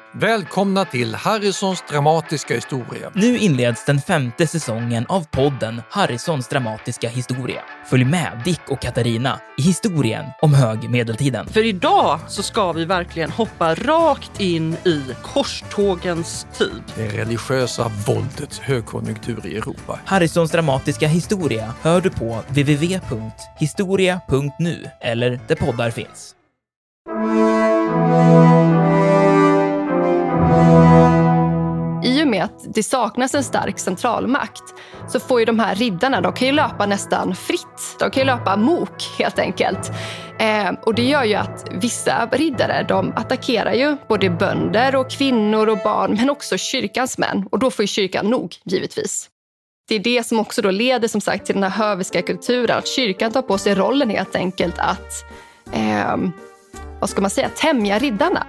Välkomna till Harrisons dramatiska historia. Nu inleds den 5:e säsongen av podden Harrisons dramatiska historia. Följ med Dick och Katarina i historien om högmedeltiden. För idag så ska vi verkligen hoppa rakt in i korstågens tid. Det religiösa våldets högkonjunktur i Europa. Harrisons dramatiska historia hör du på www.historia.nu eller där poddar finns. I och med att det saknas en stark centralmakt så får ju de här riddarna, de kan ju löpa nästan fritt. De kan ju löpa amok helt enkelt. Och det gör ju att vissa riddare, de attackerar ju både bönder och kvinnor och barn, men också kyrkans män. Och då får ju kyrkan nog, givetvis. Det är det som också då leder som sagt till den här höviska kulturen. Att kyrkan tar på sig rollen helt enkelt att, vad ska man säga, tämja riddarna.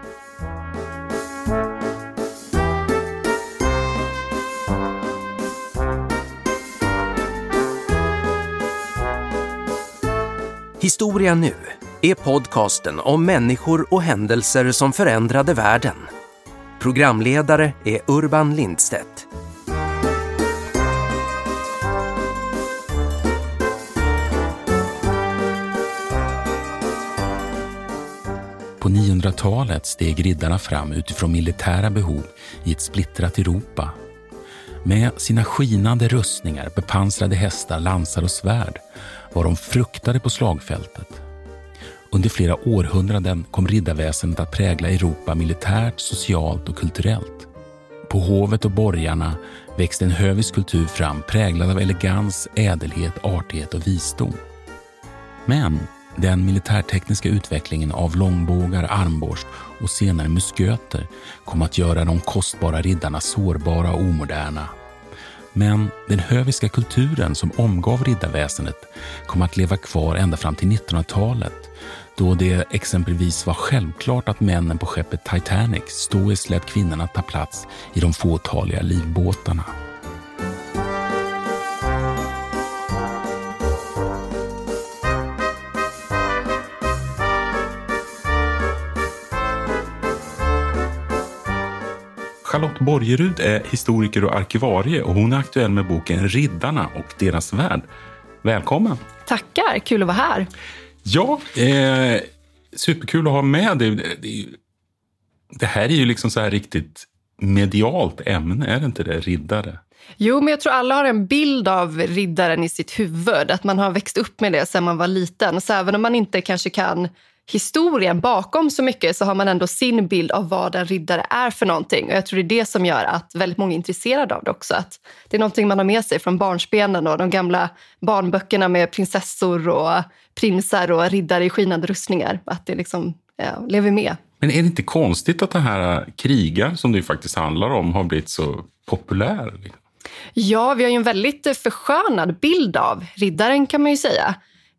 Historia nu är podcasten om människor och händelser som förändrade världen. Programledare är Urban Lindstedt. På 900-talet steg riddarna fram utifrån militära behov i ett splittrat Europa. Med sina skinande rustningar, bepansrade hästar, lansar och svärd var de fruktade på slagfältet. Under flera århundraden kom riddarväsendet att prägla Europa militärt, socialt och kulturellt. På hovet och borgarna växte en hövisk kultur fram präglad av elegans, ädelhet, artighet och visdom. Men den militärtekniska utvecklingen av långbågar, armborst och senare musköter kom att göra de kostbara riddarna sårbara och omoderna. Men den höviska kulturen som omgav riddarväsendet kom att leva kvar ända fram till 1900-talet, då det exempelvis var självklart att männen på skeppet Titanic stoiskt lät kvinnorna ta plats i de fåtaliga livbåtarna. Charlotte Borgerud är historiker och arkivarie och hon är aktuell med boken Riddarna och deras värld. Välkommen! Tackar, kul att vara här. Ja, superkul att ha med dig. Det här är ju liksom så här riktigt medialt ämne, är det inte det, riddare? Jo, men jag tror alla har en bild av riddaren i sitt huvud. Att man har växt upp med det sedan man var liten. Så även om man inte kanske kan historien bakom så mycket så har man ändå sin bild av vad en riddare är för någonting. Och jag tror det är det som gör att väldigt många är intresserade av det också. Att det är någonting man har med sig från barnsbenen och de gamla barnböckerna med prinsessor och prinsar och riddare i skinande rustningar. Att det liksom lever med. Men är det inte konstigt att det här krigar som det faktiskt handlar om har blivit så populär? Ja, vi har ju en väldigt förskönad bild av riddaren kan man ju säga.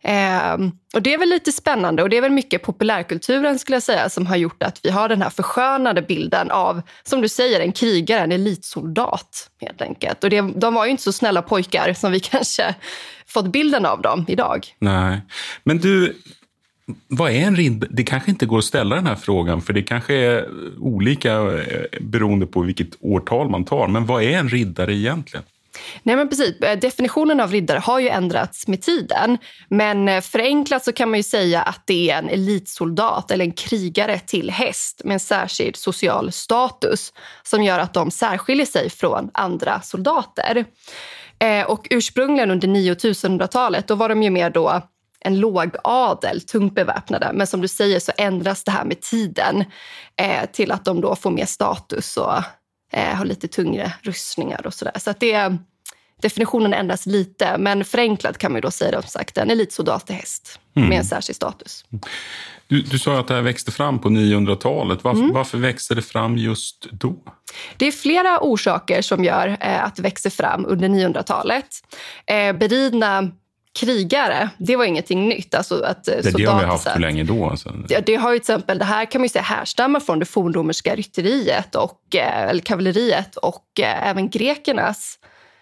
Och det är väl lite spännande och det är väl mycket populärkulturen skulle jag säga som har gjort att vi har den här förskönade bilden av, som du säger, en krigare, en elitsoldat helt enkelt. Och de var ju inte så snälla pojkar som vi kanske fått bilden av dem idag. Nej, men du, vad är en riddare? Det kanske inte går att ställa den här frågan för det kanske är olika beroende på vilket årtal man tar. Men vad är en riddare egentligen? Nej men precis, definitionen av riddare har ju ändrats med tiden. Men förenklat så kan man ju säga att det är en elitsoldat eller en krigare till häst med en särskild social status som gör att de särskiljer sig från andra soldater. Och ursprungligen under 900-talet då var de ju mer då en låg adel, tungt beväpnade. Men som du säger så ändras det här med tiden till att de då får mer status och har lite tyngre rustningar och sådär. Så att definitionen ändras lite, men förenklat kan man ju då säga som sagt en elitsoldat till häst med en särskild status. Du sa att det här växte fram på 900-talet. Varför växte det fram just då? Det är flera orsaker som gör att det växer fram under 900-talet. Beridna krigare, det var ingenting nytt. Alltså att det har vi haft för länge då. Alltså. Det har ju till exempel, det här kan man ju säga härstammar från det fornromerska rytteriet eller kavalleriet och även grekernas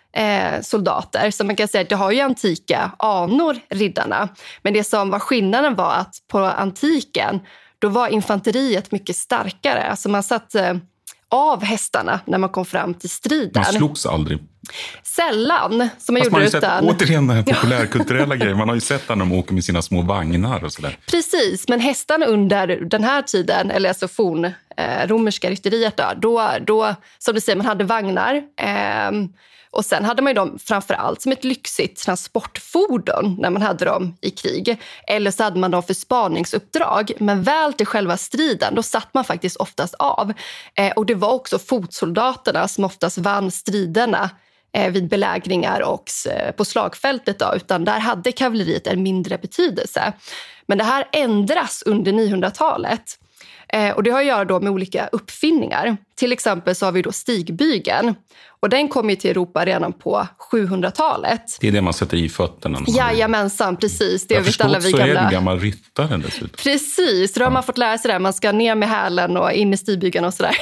soldater. Så man kan säga att det har ju antika anor, riddarna. Men det som var skillnaden var att på antiken, då var infanteriet mycket starkare. Alltså man satt av hästarna när man kom fram till striden. Man slogs aldrig. Sällan, som man Fast gjorde man har ju utan... sett, återigen den här populärkulturella grejen. Man har ju sett när de åker med sina små vagnar och sådär. Precis, men hästarna under den här tiden, eller alltså romerska rytteriet då som du säger, man hade vagnar. Och sen hade man ju dem framförallt som ett lyxigt transportfordon när man hade dem i krig. Eller så hade man dem för spaningsuppdrag. Men väl till själva striden, då satt man faktiskt oftast av. Och det var också fotsoldaterna som oftast vann striderna vid belägringar och på slagfältet. Utan där hade kavalleriet en mindre betydelse. Men det här ändras under 900-talet. Och det har att göra då med olika uppfinningar. Till exempel så har vi då stigbygeln. Och den kom ju till Europa redan på 700-talet. Det är det man sätter i fötterna. Jajamensan, precis. Det jag vet alla vi så gamla... är det gammal ryttare dessutom. Precis, då har man fått lära sig det. Man ska ner med hälen och in i stigbygeln och sådär.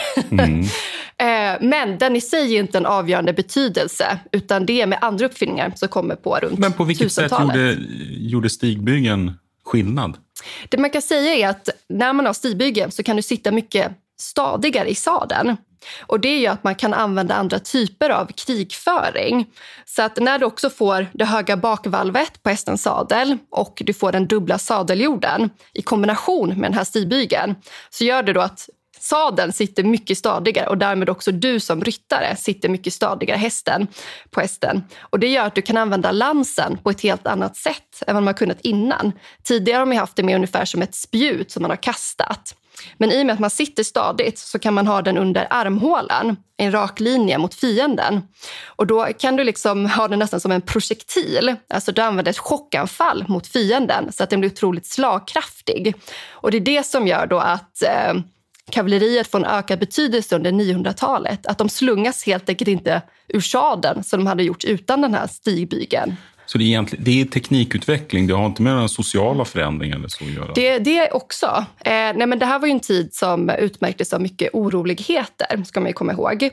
Men den i sig är inte en avgörande betydelse. Utan det är med andra uppfinningar som kommer på runt 1000-talet. Men på vilket sätt gjorde stigbygeln skillnad? Det man kan säga är att när man har stigbygeln så kan du sitta mycket stadigare i sadeln. Och det är ju att man kan använda andra typer av krigföring. Så att när du också får det höga bakvalvet på hästens sadel och du får den dubbla sadeljorden i kombination med den här stigbygeln, så gör det då att sadeln sitter mycket stadigare och därmed också du som ryttare sitter mycket stadigare på hästen. Och det gör att du kan använda lansen på ett helt annat sätt än vad man kunnat innan. Tidigare har man haft det med ungefär som ett spjut som man har kastat. Men i och med att man sitter stadigt så kan man ha den under armhålan, en rak linje mot fienden. Och då kan du liksom ha den nästan som en projektil. Alltså du använder ett chockanfall mot fienden så att den blir otroligt slagkraftig. Och det är det som gör då att kavalleriet får en ökad betydelse under 900-talet. Att de slungas helt enkelt inte ur sadeln som de hade gjort utan den här stigbygeln. Så det är teknikutveckling, det har inte med några sociala förändringar eller så att göra? Det är också. Men det här var ju en tid som utmärktes av mycket oroligheter, ska man ju komma ihåg.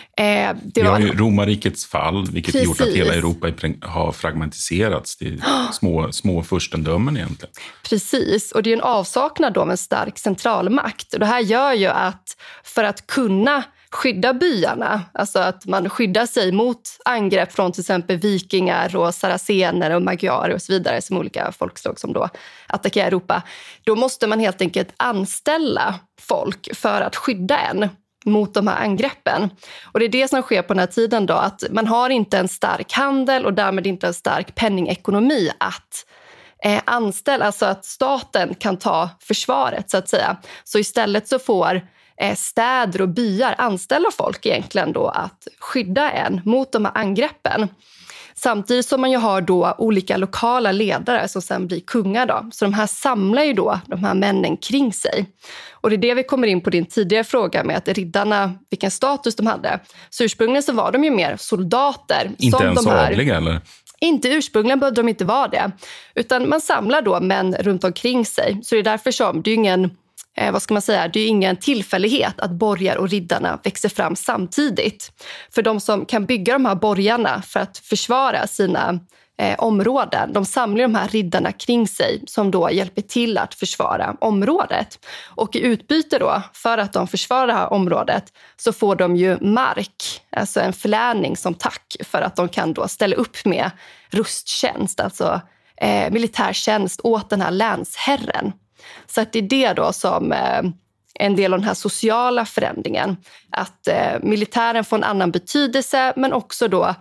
Vi har ju romarrikets fall, vilket gjort att hela Europa har fragmentiserats till små furstendömen egentligen. Precis, och det är en avsaknad då av en stark centralmakt. Och det här gör ju att för att kunna skydda byarna, alltså att man skyddar sig mot angrepp från till exempel vikingar och saracener och magyarer och så vidare, som olika folkslag som då attackerar Europa. Då måste man helt enkelt anställa folk för att skydda en mot de här angreppen. Och det är det som sker på den här tiden då, att man har inte en stark handel och därmed inte en stark penningekonomi att anställa, alltså att staten kan ta försvaret så att säga. Så istället så får städer och byar anställa folk egentligen då att skydda en mot de här angreppen. Samtidigt som man ju har då olika lokala ledare som sen blir kungar då. Så de här samlar ju då de här männen kring sig. Och det är det vi kommer in på din tidigare fråga med att riddarna, vilken status de hade. Så ursprungligen så var de ju mer soldater. Inte som ens de här. adliga eller? Inte ursprungligen behövde de inte vara det. Utan man samlar då män runt omkring sig. Så det är därför som det är ingen... det är ingen tillfällighet att borgar och riddarna växer fram samtidigt. För de som kan bygga de här borgarna för att försvara sina områden, de samlar de här riddarna kring sig som då hjälper till att försvara området. Och i utbyte då, för att de försvarar det här området, så får de ju mark, alltså en förläning som tack för att de kan då ställa upp med rusttjänst, alltså militärtjänst åt den här länsherren. Så att det är det då som en del av den här sociala förändringen. Att militären får en annan betydelse, men också då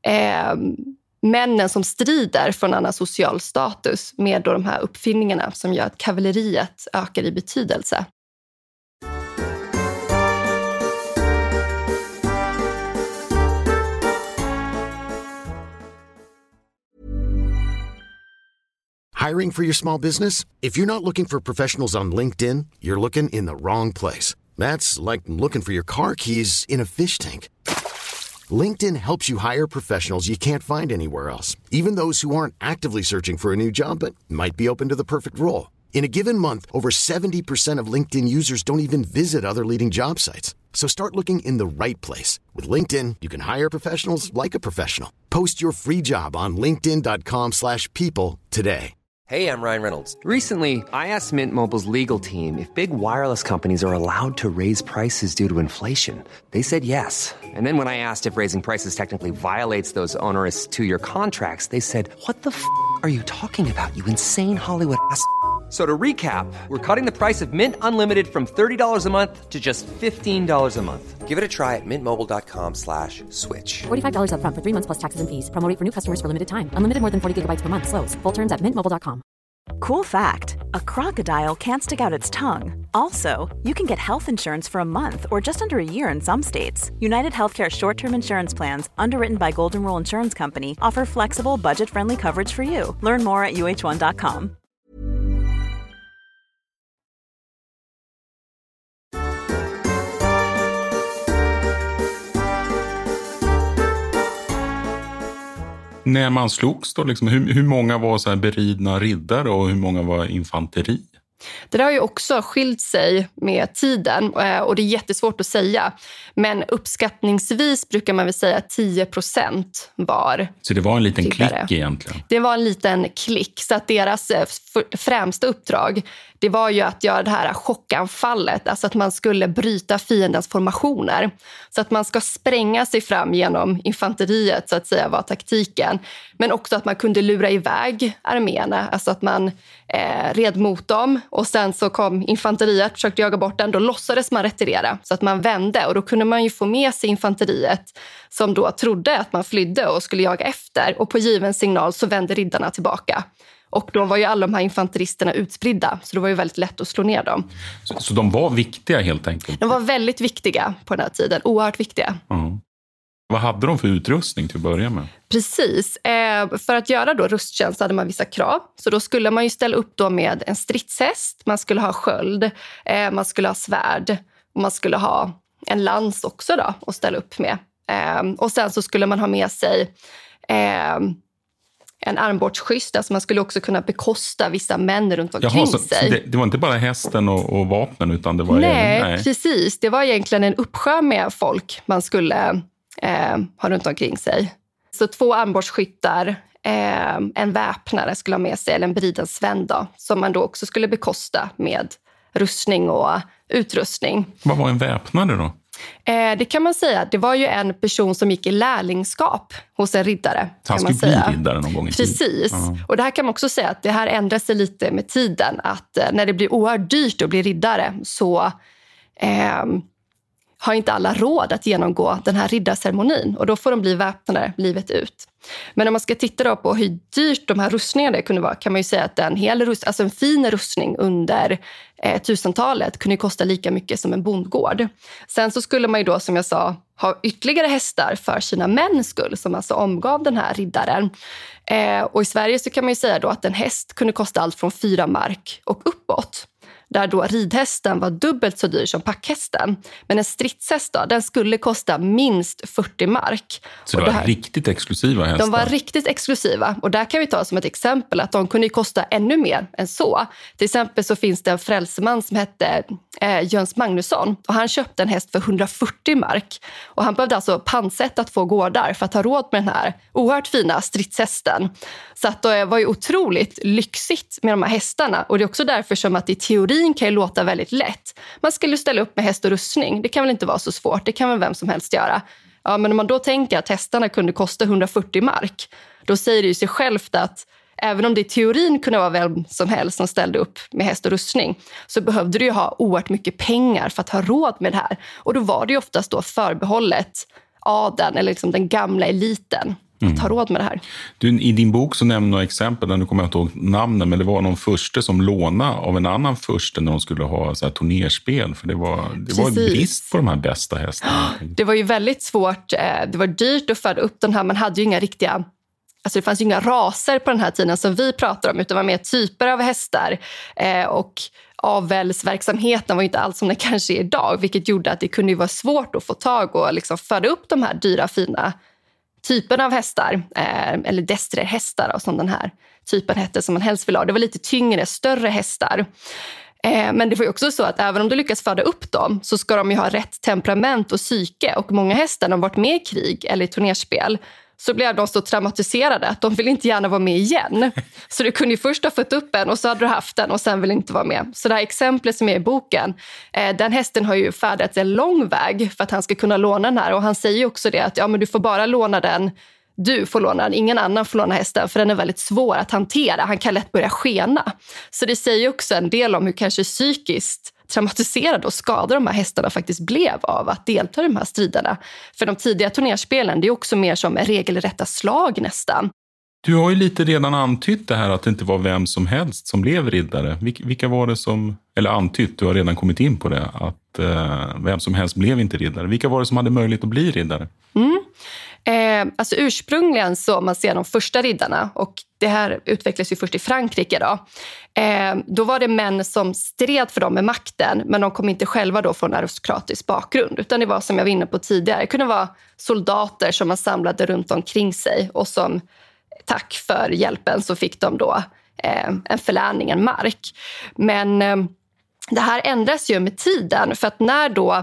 männen som strider får en annan social status med då de här uppfinningarna som gör att kavalleriet ökar i betydelse. Hiring for your small business? If you're not looking for professionals on LinkedIn, you're looking in the wrong place. That's like looking for your car keys in a fish tank. LinkedIn helps you hire professionals you can't find anywhere else, even those who aren't actively searching for a new job but might be open to the perfect role. In a given month, over 70% of LinkedIn users don't even visit other leading job sites. So start looking in the right place. With LinkedIn, you can hire professionals like a professional. Post your free job on linkedin.com/people today. Hey, I'm Ryan Reynolds. Recently, I asked Mint Mobile's legal team if big wireless companies are allowed to raise prices due to inflation. They said yes. And then when I asked if raising prices technically violates those onerous two-year contracts, they said, "What the f*** are you talking about, you insane Hollywood ass?" So to recap, we're cutting the price of Mint Unlimited from $30 a month to just $15 a month. Give it a try at mintmobile.com/switch. $45 up front for 3 months plus taxes and fees. Promo rate for new customers for limited time. Unlimited more than 40 gigabytes per month. Slows full terms at mintmobile.com. Cool fact, a crocodile can't stick out its tongue. Also, you can get health insurance for a month or just under a year in some states. United Healthcare short-term insurance plans, underwritten by Golden Rule Insurance Company, offer flexible, budget-friendly coverage for you. Learn more at uh1.com. När man slogs då, liksom, hur många var så här beridna riddare och hur många var infanteri? Det där har ju också skilt sig med tiden och det är jättesvårt att säga. Men uppskattningsvis brukar man väl säga 10% var. Så det var en liten riddare. Klick egentligen? Det var en liten klick. Så att deras främsta uppdrag, det var ju att göra det här chockanfallet. Alltså att man skulle bryta fiendens formationer. Så att man ska spränga sig fram genom infanteriet, så att säga, var taktiken. Men också att man kunde lura iväg arméerna. Alltså att man red mot dem och sen så kom infanteriet, försökte jaga bort den. Då låtsades man retirera så att man vände. Och då kunde man ju få med sig infanteriet som då trodde att man flydde och skulle jaga efter. Och på given signal så vände riddarna tillbaka. Och då var ju alla de här infanteristerna utspridda. Så det var ju väldigt lätt att slå ner dem. Så de var viktiga helt enkelt? De var väldigt viktiga på den här tiden. Oerhört viktiga. Mm. Vad hade de för utrustning till att börja med? Precis. För att göra då rusttjänst hade man vissa krav. Så då skulle man ju ställa upp då med en stridshäst. Man skulle ha sköld. Man skulle ha svärd. Och man skulle ha en lans också då att ställa upp med. Och sen så skulle man ha med sig en armbågsskyst. Alltså man skulle också kunna bekosta vissa män runt omkring sig. Så det var inte bara hästen och vapnen utan det var Nej, precis. Det var egentligen en uppsjö med folk man skulle ha runt omkring sig. Så 2 armbågsskyttar, en väpnare skulle ha med sig, eller en beridens vän då, som man då också skulle bekosta med rustning och utrustning. Vad var en väpnare då? Det kan man säga. Det var ju en person som gick i lärlingskap hos en riddare. Han skulle bli riddare någon gång i tid. Precis. Och det här kan man också säga att det här ändrar sig lite med tiden. Att när det blir oerhört dyrt att bli riddare så har inte alla råd att genomgå den här riddarceremonin. Och då får de bli väpnade livet ut. Men om man ska titta då på hur dyrt de här rustningarna kunde vara, kan man ju säga att en fin rustning under 1000-talet kunde kosta lika mycket som en bondgård. Sen så skulle man ju då, som jag sa, ha ytterligare hästar för sina mäns skull, som alltså omgav den här riddaren. Och i Sverige så kan man ju säga då att en häst kunde kosta allt från 4 mark och uppåt. Där då ridhästen var dubbelt så dyr som packhästen. Men en stridshäst då, den skulle kosta minst 40 mark. Så det var riktigt exklusiva hästar? De var riktigt exklusiva. Och där kan vi ta som ett exempel att de kunde kosta ännu mer än så. Till exempel så finns det en frälseman som hette Jöns Magnusson. Och han köpte en häst för 140 mark. Och han behövde alltså pantsätta 2 gårdar för att ha råd med den här oerhört fina stridshästen. Så att det var ju otroligt lyxigt med de här hästarna. Och det är också därför som att i teorin kan ju låta väldigt lätt. Man skulle ställa upp med häst och rustning. Det kan väl inte vara så svårt. Det kan väl vem som helst göra. Ja, men om man då tänker att hästarna kunde kosta 140 mark. Då säger det ju sig självt att även om det i teorin kunde vara vem som helst som ställde upp med häst och rustning, så behövde du ju ha oerhört mycket pengar för att ha råd med det här. Och då var det ju oftast då förbehållet adeln eller liksom den gamla eliten att ha råd med det här. Du, i din bok så nämner några exempel, där du kommer inte ihåg namnen, men det var någon furste som lånade av en annan furste när de skulle ha så här turnerspel, för det var brist på de här bästa hästarna. Det var ju väldigt svårt, det var dyrt att föda upp den här, man hade ju inga riktiga, alltså det fanns ju inga raser på den här tiden som vi pratar om, utan det var mer typer av hästar och avelsverksamheten var ju inte alls som det kanske är idag, vilket gjorde att det kunde ju vara svårt att få tag och liksom föda upp de här dyra, fina typen av hästar, eller destrerhästar som den här typen hette som man helst ville ha. Det var lite tyngre, större hästar. Men det var ju också så att även om du lyckas föda upp dem så ska de ju ha rätt temperament och psyke. Och många hästar har varit med i krig eller i turnerspel. så blev de så traumatiserade att de vill inte gärna vara med igen. Så du kunde ju först ha fått upp en och så hade du haft den och sen vill inte vara med. Så det här exemplet som är i boken, den hästen har ju färdats en lång väg för att han ska kunna låna den här. Och han säger ju också det att men du får bara låna den, du får låna den, ingen annan får låna hästen för den är väldigt svår att hantera. Han kan lätt börja skena. Så det säger också en del om hur kanske psykiskt traumatiserade och skadade de här hästarna faktiskt blev av att delta i de här striderna. För de tidiga turnerspelen, det är också mer som regelrätta slag nästan. Du har ju lite redan antytt det här att det inte var vem som helst som blev riddare. Vilka var det som, eller antytt, du har redan kommit in på det, att vem som helst blev inte riddare. Vilka var det som hade möjlighet att bli riddare? Alltså ursprungligen så man ser de första riddarna, och det här utvecklas ju först i Frankrike då var det män som stred för dem med makten, men de kom inte själva då från aristokratisk bakgrund, utan det var som jag var inne på tidigare, det kunde vara soldater som man samlade runt omkring sig och som tack för hjälpen så fick de då en förläning, en mark. Men det här ändras ju med tiden, för att när då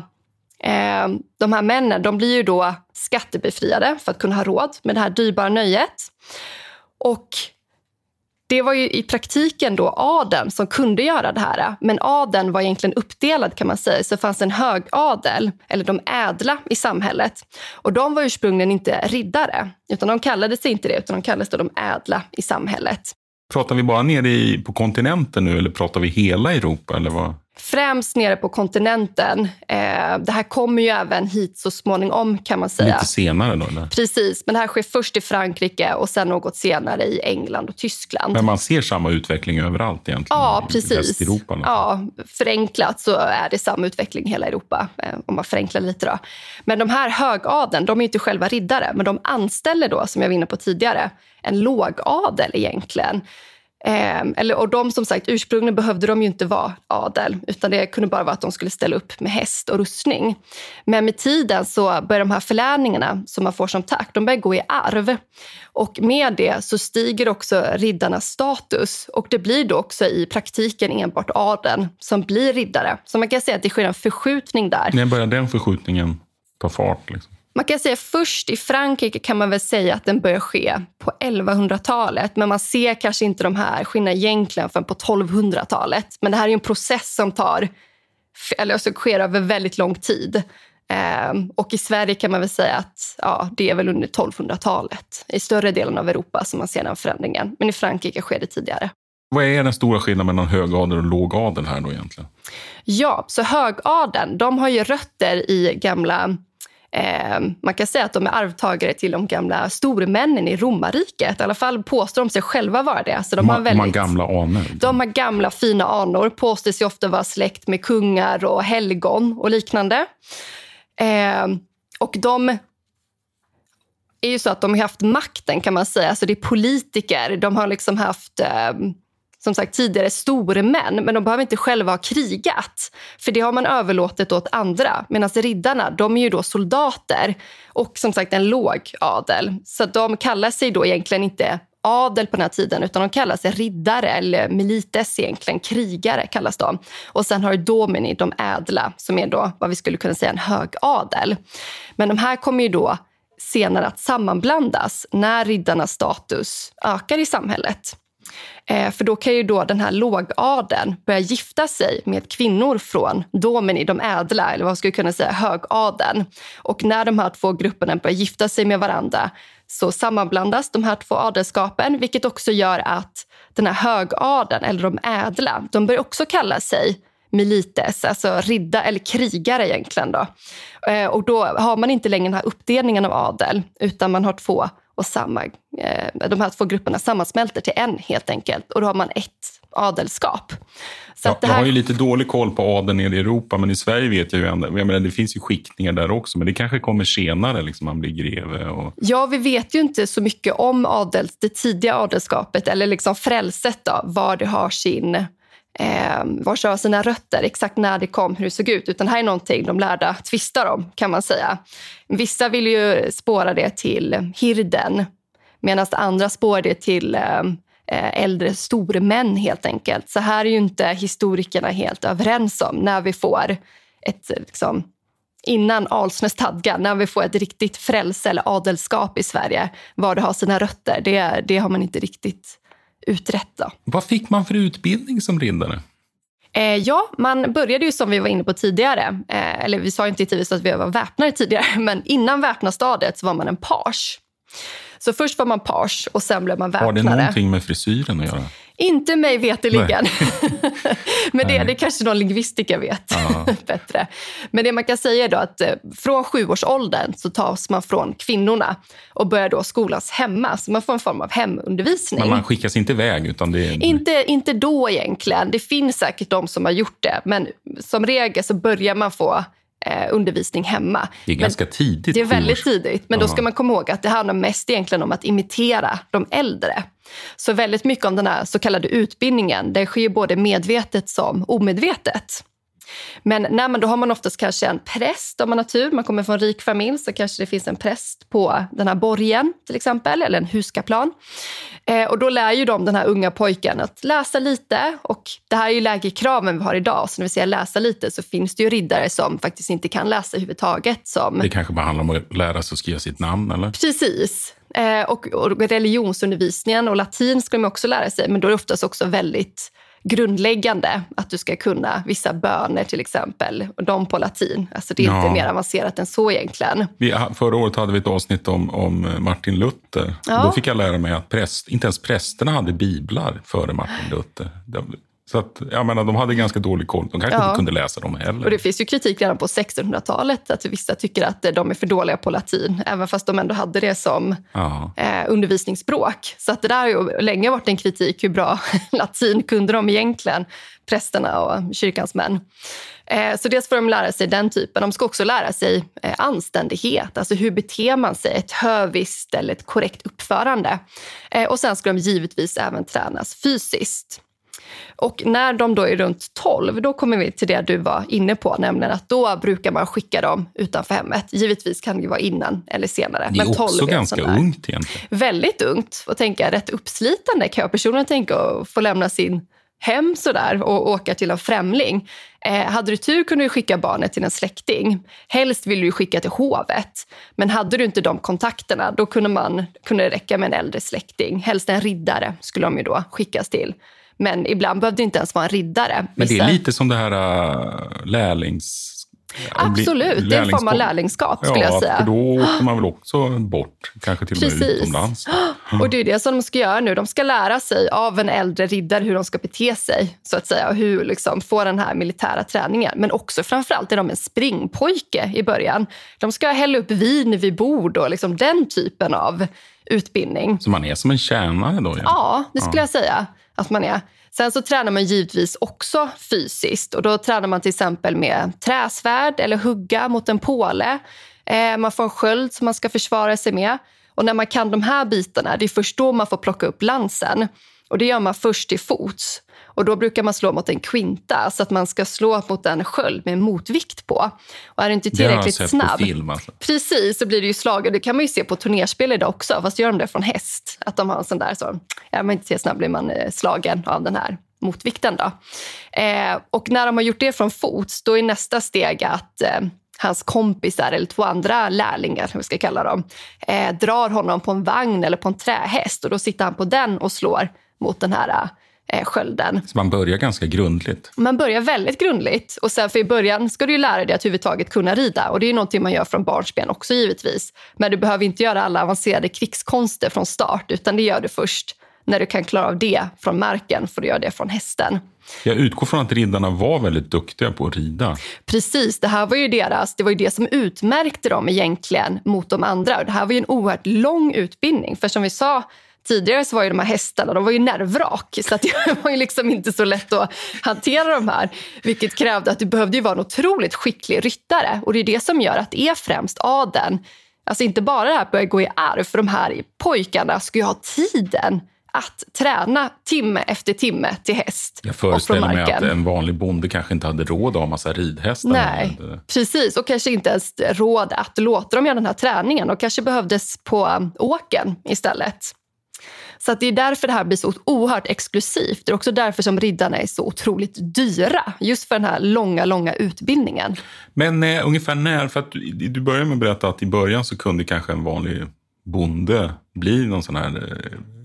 de här männen, de blir ju då skattebefriade för att kunna ha råd med det här dyrbara nöjet. Och det var ju i praktiken då adeln som kunde göra det här. Men adeln var egentligen uppdelad kan man säga. Så det fanns en hög adel, eller de ädla i samhället. Och de var ursprungligen inte riddare, utan de kallade sig inte det, utan de kallades då de ädla i samhället. Pratar vi bara nere på kontinenten nu, eller pratar vi hela Europa, eller vad? Främst nere på kontinenten. Det här kommer ju även hit så småningom kan man säga. Lite senare då? Eller? Precis, men det här sker först i Frankrike och sen något senare i England och Tyskland. Men man ser samma utveckling överallt egentligen? Ja, precis. I Västeuropa? Ja, förenklat så är det samma utveckling i hela Europa, om man förenklar lite då. Men de här högadeln, de är inte själva riddare, men de anställer då, som jag var inne på tidigare, en lågadel egentligen. Och de som sagt, ursprungligen behövde de ju inte vara adel, utan det kunde bara vara att de skulle ställa upp med häst och rustning. Men med tiden så börjar de här förläningarna som man får som tack, de börjar gå i arv. Och med det så stiger också riddarnas status, och det blir då också i praktiken enbart adeln som blir riddare. Så man kan säga att det sker en förskjutning där. När börjar den förskjutningen ta fart liksom? Man kan säga först i Frankrike kan man väl säga att den börjar ske på 1100-talet. Men man ser kanske inte de här skillnaderna egentligen förrän på 1200-talet. Men det här är ju en process som sker över väldigt lång tid. Och i Sverige kan man väl säga att det är väl under 1200-talet. I större delen av Europa som man ser den förändringen. Men i Frankrike sker det tidigare. Vad är den stora skillnaden mellan högadel och lågadel här då egentligen? Ja, så högadeln, de har ju rötter i gamla... man kan säga att de är arvtagare till de gamla stormännen i romarriket. I alla fall påstår de sig själva vara det. Så de har gamla anor. De har gamla fina anor. Påstår sig ofta vara släkt med kungar och helgon och liknande. Och de är ju så att de har haft makten kan man säga. Så det är politiker. De har liksom haft... som sagt tidigare stormän, men de behöver inte själva ha krigat. För det har man överlåtit åt andra. Medan riddarna, de är ju då soldater och som sagt en låg adel. Så de kallar sig då egentligen inte adel på den här tiden, utan de kallar sig riddare eller milites egentligen, krigare kallas de. Och sen har du domini, de ädla, som är då vad vi skulle kunna säga en hög adel. Men de här kommer ju då senare att sammanblandas när riddarnas status ökar i samhället. För då kan ju då den här lågadeln börja gifta sig med kvinnor från domini, de ädla, eller vad ska vi kunna säga, högadeln. Och när de här två grupperna börjar gifta sig med varandra så sammanblandas de här två adelskapen, vilket också gör att den här högadeln, eller de ädla, de börjar också kalla sig milites, alltså ridda eller krigare egentligen då. Och då har man inte längre den här uppdelningen av adel, utan man har två och de här två grupperna sammansmälter till en helt enkelt. Och då har man ett adelskap. Så att det här... Jag har ju lite dålig koll på adeln nere i Europa, men i Sverige vet jag ju ändå. Jag menar, det finns ju skiktningar där också, men det kanske kommer senare, liksom man blir greve. Ja, vi vet ju inte så mycket om det tidiga adelskapet, eller liksom frälset då, var det har sina rötter, exakt när det kom, hur det såg ut. Utan det här är någonting de lärda tvistar om, kan man säga. Vissa vill ju spåra det till hirden, medan andra spårar det till äldre stormän helt enkelt. Så här är ju inte historikerna helt överens om när vi får innan Alsnö-stadgan, när vi får ett riktigt frälse eller adelskap i Sverige, var det har sina rötter, det har man inte riktigt utrett då. Vad fick man för utbildning som riddare? Ja, man började ju som vi var inne på tidigare, eller vi sa inte tidigare att vi var väpnare tidigare, men innan väpnarstadiet så var man en page. Så först var man page och sen blev man väpnare. Har det någonting med frisyren att göra? Inte mig veteligen. Men det är kanske någon lingvistiker vet bättre. Men det man kan säga är då att från 7-årsåldern så tas man från kvinnorna och börjar då skolas hemma. Så man får en form av hemundervisning. Men man skickas inte iväg utan det är... Inte då egentligen. Det finns säkert de som har gjort det. Men som regel så börjar man få undervisning hemma. Det är ganska tidigt. Det är väldigt tidigt. Men då ska man komma ihåg att det handlar mest egentligen om att imitera de äldre. Så väldigt mycket om den här så kallade utbildningen, det sker både medvetet som omedvetet. Men när man, då har man oftast kanske en präst om man har tur. Man kommer från en rik familj så kanske det finns en präst på den här borgen till exempel. Eller en huskaplan. Och då lär ju de den här unga pojken att läsa lite. Och det här är ju lägre kraven vi har idag. Så när vi säger läsa lite så finns det ju riddare som faktiskt inte kan läsa överhuvudtaget. Det kanske bara handlar om att lära sig att skriva sitt namn eller? Precis. Och religionsundervisningen och latin ska de också lära sig. Men då är det oftast också väldigt grundläggande att du ska kunna vissa böner till exempel. Och de på latin. Alltså det är inte mer avancerat än så egentligen. Förra året hade vi ett avsnitt om Martin Luther. Ja. Då fick jag lära mig att inte ens prästerna hade biblar före Martin Luther. Så att, jag menar, de hade ganska dålig koll. De kanske inte kunde läsa dem heller. Och det finns ju kritik redan på 1600-talet att vissa tycker att de är för dåliga på latin. Även fast de ändå hade det som undervisningsspråk. Så att det där har ju länge varit en kritik. Hur bra latin kunde de egentligen, prästerna och kyrkans män. Så dels får de lära sig den typen. De ska också lära sig anständighet. Alltså hur beter man sig? Ett höviskt eller ett korrekt uppförande. Och sen ska de givetvis även tränas fysiskt. Och när de då är runt 12, då kommer vi till det du var inne på, nämligen att då brukar man skicka dem utanför hemmet. Givetvis kan det vara innan eller senare. Det är men 12 också ganska ungt egentligen. Väldigt ungt och tänka rätt uppslitande kan jag personligen tänka att få lämna sin hem sådär och åka till en främling. Hade du tur kunde du skicka barnet till en släkting. Helst vill du skicka till hovet. Men hade du inte de kontakterna då kunde det räcka med en äldre släkting. Helst en riddare skulle de ju då skickas till. Men ibland behövde det inte ens vara en riddare. Men det är lite som det här Absolut, det är en form av lärlingskap skulle jag säga. Ja, för då åker man väl också bort, kanske till och med utomlands. Och det är det som de ska göra nu. De ska lära sig av en äldre riddare hur de ska bete sig, så att säga. Och hur liksom få den här militära träningen. Men också framförallt är de en springpojke i början. De ska hälla upp vin vid bord och liksom den typen av utbildning. Så man är som en tjänare då? Ja, det skulle jag säga att man är. Sen så tränar man givetvis också fysiskt och då tränar man till exempel med träsvärd eller hugga mot en påle. Man får en sköld som man ska försvara sig med. Och när man kan de här bitarna, det är först då man får plocka upp lansen. Och det gör man först till fots. Och då brukar man slå mot en kvinta så att man ska slå mot en sköld med en motvikt på. Och är det inte tillräckligt snabb. På film, alltså. Precis, så blir det ju slag. Och det kan man ju se på turnerspel idag också. Fast gör de det från häst. Att de har en sån där så. Är man inte så snabb blir man slagen av den här motvikten då. Och när de har gjort det från fots, då är nästa steg att hans kompisar eller 2 andra lärlingar, hur vi ska kalla dem, drar honom på en vagn eller på en trähäst. Och då sitter han på den och slår mot den här skölden. Så man börjar ganska grundligt? Man börjar väldigt grundligt. Och sen för i början ska du ju lära dig att överhuvudtaget kunna rida. Och det är ju någonting man gör från barnsben också givetvis. Men du behöver inte göra alla avancerade krigskonster från start. Utan det gör du först när du kan klara av det från marken. För du gör det från hästen. Jag utgår från att riddarna var väldigt duktiga på att rida. Precis, det här var ju det var ju det som utmärkte dem egentligen mot de andra. Och det här var ju en oerhört lång utbildning. För som vi sa tidigare så var ju de här hästarna, de var ju nervrak. Så att det var ju liksom inte så lätt att hantera de här. Vilket krävde att du behövde ju vara en otroligt skicklig ryttare. Och det är det som gör att det är främst adeln. Alltså inte bara det här börjar gå i arv. För de här pojkarna ska ju ha tiden att träna timme efter timme till häst. Jag föreställer mig att en vanlig bonde kanske inte hade råd att ha massa ridhästar. Nej, precis. Och kanske inte ens råd att låta dem göra den här träningen. Och kanske behövdes på åken istället. Så att det är därför det här blir så oerhört exklusivt. Det är också därför som riddarna är så otroligt dyra. Just för den här långa utbildningen. Men ungefär när, för att du börjar med att berätta att i början så kunde kanske en vanlig bonde bli någon sån här,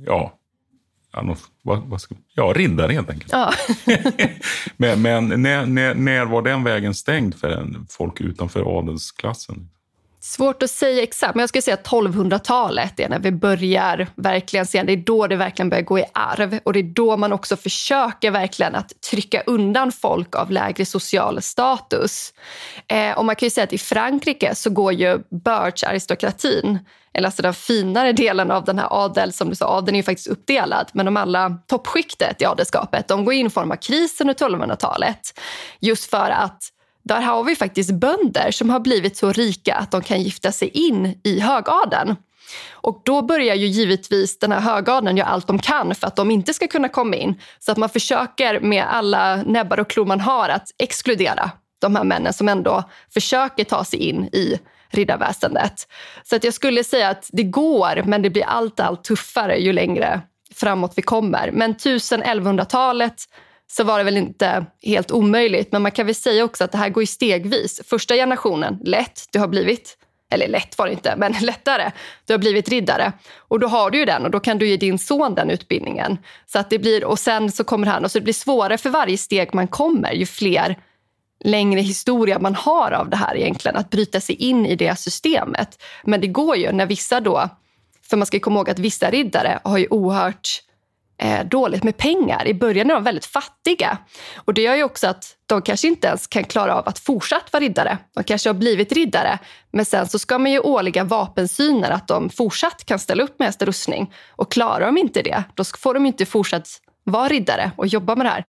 riddare helt enkelt. Ja. men när var den vägen stängd för folk utanför adelsklassen? Svårt att säga exakt, men jag skulle säga att 1200-talet är när vi börjar verkligen se. Det är då det verkligen börjar gå i arv. Och det är då man också försöker verkligen att trycka undan folk av lägre social status. Och man kan ju säga att i Frankrike så går ju bördsaristokratin, eller alltså den finare delen av den här adel, som du sa, adeln är ju faktiskt uppdelad. Men de alla toppskiktet i adelskapet, de går in i form av krisen under 1200-talet. Just för att där har vi faktiskt bönder som har blivit så rika att de kan gifta sig in i högadeln. Och då börjar ju givetvis den här högadeln göra allt de kan för att de inte ska kunna komma in. Så att man försöker med alla näbbar och klor man har att exkludera de här männen som ändå försöker ta sig in i riddarväsendet. Så att jag skulle säga att det går, men det blir allt tuffare ju längre framåt vi kommer. Men 1100-talet så var det väl inte helt omöjligt. Men man kan väl säga också att det här går ju stegvis. Första generationen, lätt var det inte, men lättare. Du har blivit riddare. Och då har du ju den och då kan du ge din son den utbildningen. Så att det blir, och sen så kommer han, och så det blir svårare för varje steg man kommer, ju fler längre historia man har av det här egentligen, att bryta sig in i det systemet. Men det går ju när vissa då, för man ska komma ihåg att vissa riddare har ju oerhört dåligt med pengar. I början är de väldigt fattiga. Och det gör ju också att de kanske inte ens kan klara av att fortsatt vara riddare. De kanske har blivit riddare. Men sen så ska man ju åliga vapensyner att de fortsatt kan ställa upp med hästrustning. Och klarar de inte det, då får de inte fortsatt vara riddare och jobba med det här.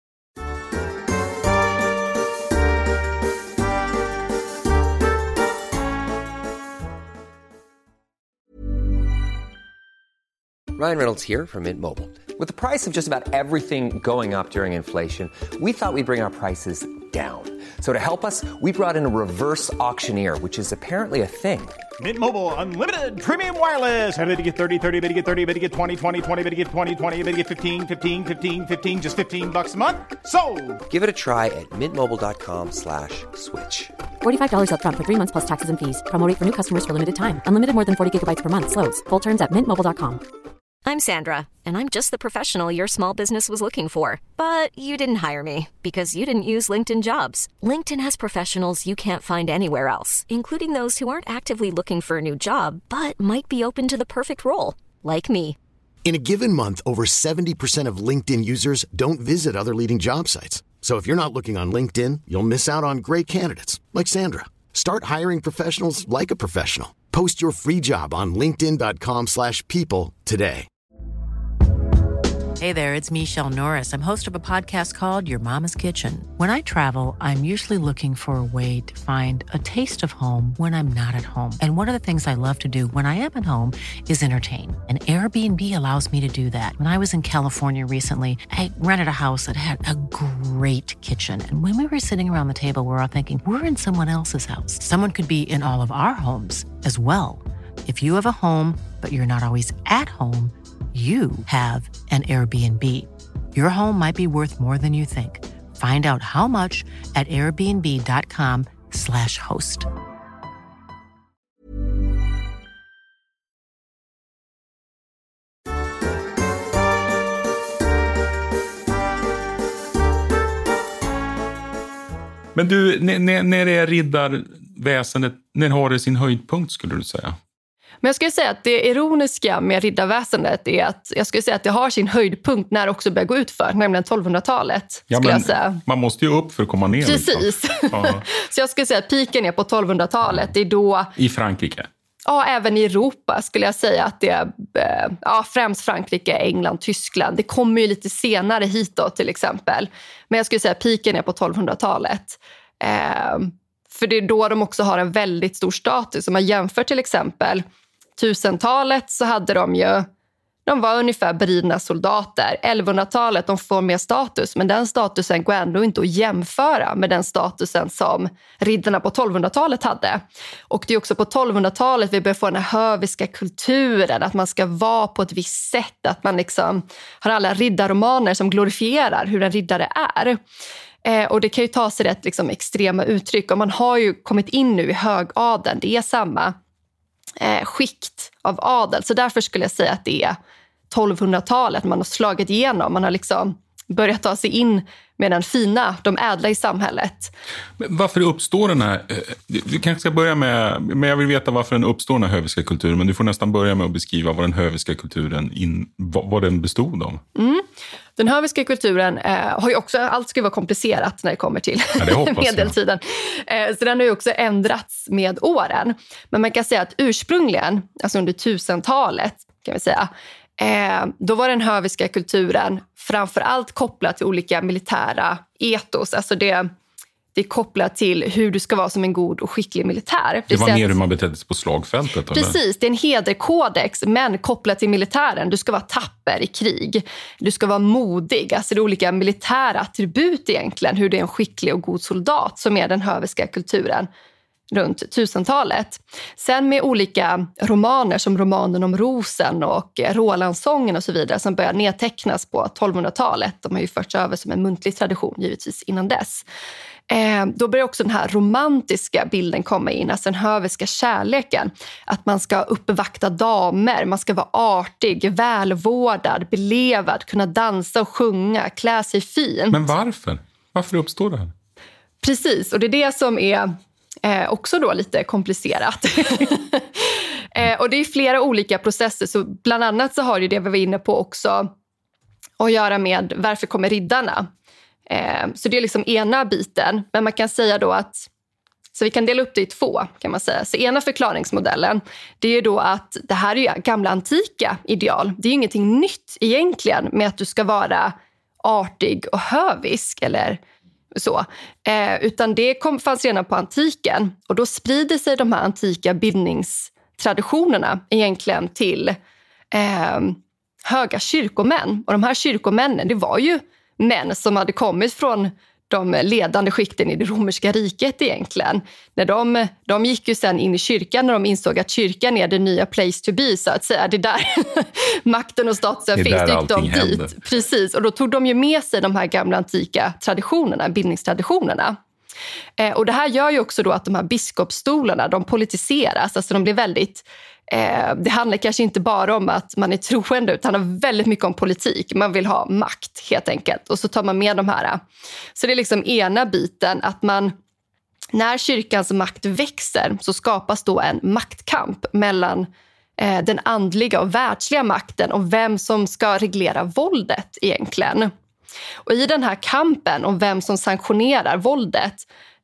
Ryan Reynolds here from Mint Mobile. With the price of just about everything going up during inflation, we thought we'd bring our prices down. So to help us, we brought in a reverse auctioneer, which is apparently a thing. Mint Mobile Unlimited Premium Wireless. How to get 30, 30, bit to get 30, bit to get 20, 20, 20, bit to get 20, 20, bit to get 15, 15, 15, 15, just $15 a month? Sold! Give it a try at mintmobile.com/switch. $45 up front for 3 months plus taxes and fees. Promo rate for new customers for limited time. Unlimited more than 40 gigabytes per month. Slows full terms at mintmobile.com. I'm Sandra, and I'm just the professional your small business was looking for. But you didn't hire me because you didn't use LinkedIn Jobs. LinkedIn has professionals you can't find anywhere else, including those who aren't actively looking for a new job, but might be open to the perfect role, like me. In a given month, over 70% of LinkedIn users don't visit other leading job sites. So if you're not looking on LinkedIn, you'll miss out on great candidates like Sandra. Start hiring professionals like a professional. Post your free job on linkedin.com/people today. Hey there, it's Michelle Norris. I'm host of a podcast called Your Mama's Kitchen. When I travel, I'm usually looking for a way to find a taste of home when I'm not at home. And one of the things I love to do when I am at home is entertain. And Airbnb allows me to do that. When I was in California recently, I rented a house that had a great kitchen. And when we were sitting around the table, we were all thinking, we're in someone else's house. Someone could be in all of our homes as well. If you have a home, but you're not always at home, you have an Airbnb. Your home might be worth more than you think. Find out how much at airbnb.com/host. Men du, när är riddarväsendet, när har det sin höjdpunkt skulle du säga? Men jag skulle säga att det ironiska med riddarväsendet är att jag skulle säga att det har sin höjdpunkt när det också börjar gå ut för, nämligen 1200-talet. Ja, jag säga. Man måste ju upp för att komma ner. Precis. Ja. Så jag skulle säga att piken är på 1200-talet. Det är då... I Frankrike? Ja, även i Europa skulle jag säga att det är främst Frankrike, England, Tyskland. Det kommer ju lite senare hit då till exempel. Men jag skulle säga att piken är på 1200-talet. För det är då de också har en väldigt stor status. Om man jämför till exempel 1000-talet så hade de ju De var ungefär beridna soldater. 1100-talet, de får mer status, men den statusen går ändå inte att jämföra med den statusen som riddarna på 1200-talet hade. Och det är också på 1200-talet vi börjar få den här höviska kulturen, att man ska vara på ett visst sätt, att man liksom har alla riddarromaner som glorifierar hur en riddare är. Och det kan ju ta sig rätt liksom extrema uttryck, och man har ju kommit in nu i högadeln, det är samma skikt av adel. Så därför skulle jag säga att det är 1200-talet man har slagit igenom. Man har liksom börjat ta sig in med den fina, de ädla i samhället. Men varför uppstår den här... Du kanske ska börja med... Men jag vill veta varför den uppstår, den här höviska kulturen. Men du får nästan börja med att beskriva vad den höviska kulturen vad den bestod av. Den höviska kulturen har ju också... Allt ska vara komplicerat när det kommer till medeltiden. Så den har ju också ändrats med åren. Men man kan säga att ursprungligen, alltså under 1000-talet kan vi säga... Då var den höviska kulturen framförallt kopplad till olika militära etos. Alltså det är kopplat till hur du ska vara som en god och skicklig militär. Det var mer hur man betedde sig på slagfältet? Precis, eller? Det är en hederkodex, men kopplat till militären. Du ska vara tapper i krig. Du ska vara modig. Alltså det är olika militära attribut egentligen. Hur du är en skicklig och god soldat som är den höviska kulturen runt 1000-talet. Sen med olika romaner som romanen om Rosen och Rolandssången och så vidare som börjar nedtecknas på 1200-talet. De har ju förts över som en muntlig tradition givetvis innan dess. Då börjar också den här romantiska bilden komma in, alltså den höviska kärleken. Att man ska uppvakta damer, man ska vara artig, välvårdad, belevad, kunna dansa och sjunga, klä sig fint. Men varför? Varför uppstår det här? Precis, och det är det som är också då lite komplicerat. Och det är flera olika processer, så bland annat så har det vi var inne på också att göra med varför kommer riddarna. Så det är liksom ena biten, men man kan säga då att, så vi kan dela upp det i två kan man säga. Så ena förklaringsmodellen, det är då att det här är ju gamla antika ideal. Det är ju ingenting nytt egentligen med att du ska vara artig och hövisk eller så. Utan det fanns redan på antiken, och då sprider sig de här antika bildningstraditionerna egentligen till höga kyrkomän. Och de här kyrkomännen, det var ju män som hade kommit från de ledande skikten i det romerska riket egentligen. När de gick ju sen in i kyrkan när de insåg att kyrkan är det nya place to be, så att säga. Det där makten och statusen finns, gick de dit. Precis, och då tog de ju med sig de här gamla antika traditionerna, bildningstraditionerna. Och det här gör ju också då att de här biskopsstolarna, de politiseras, alltså de blir väldigt... Det handlar kanske inte bara om att man är troende, utan det handlar väldigt mycket om politik. Man vill ha makt helt enkelt. Och så tar man med de här. Så det är liksom ena biten att man, när kyrkans makt växer så skapas då en maktkamp mellan den andliga och världsliga makten och vem som ska reglera våldet egentligen. Och i den här kampen om vem som sanktionerar våldet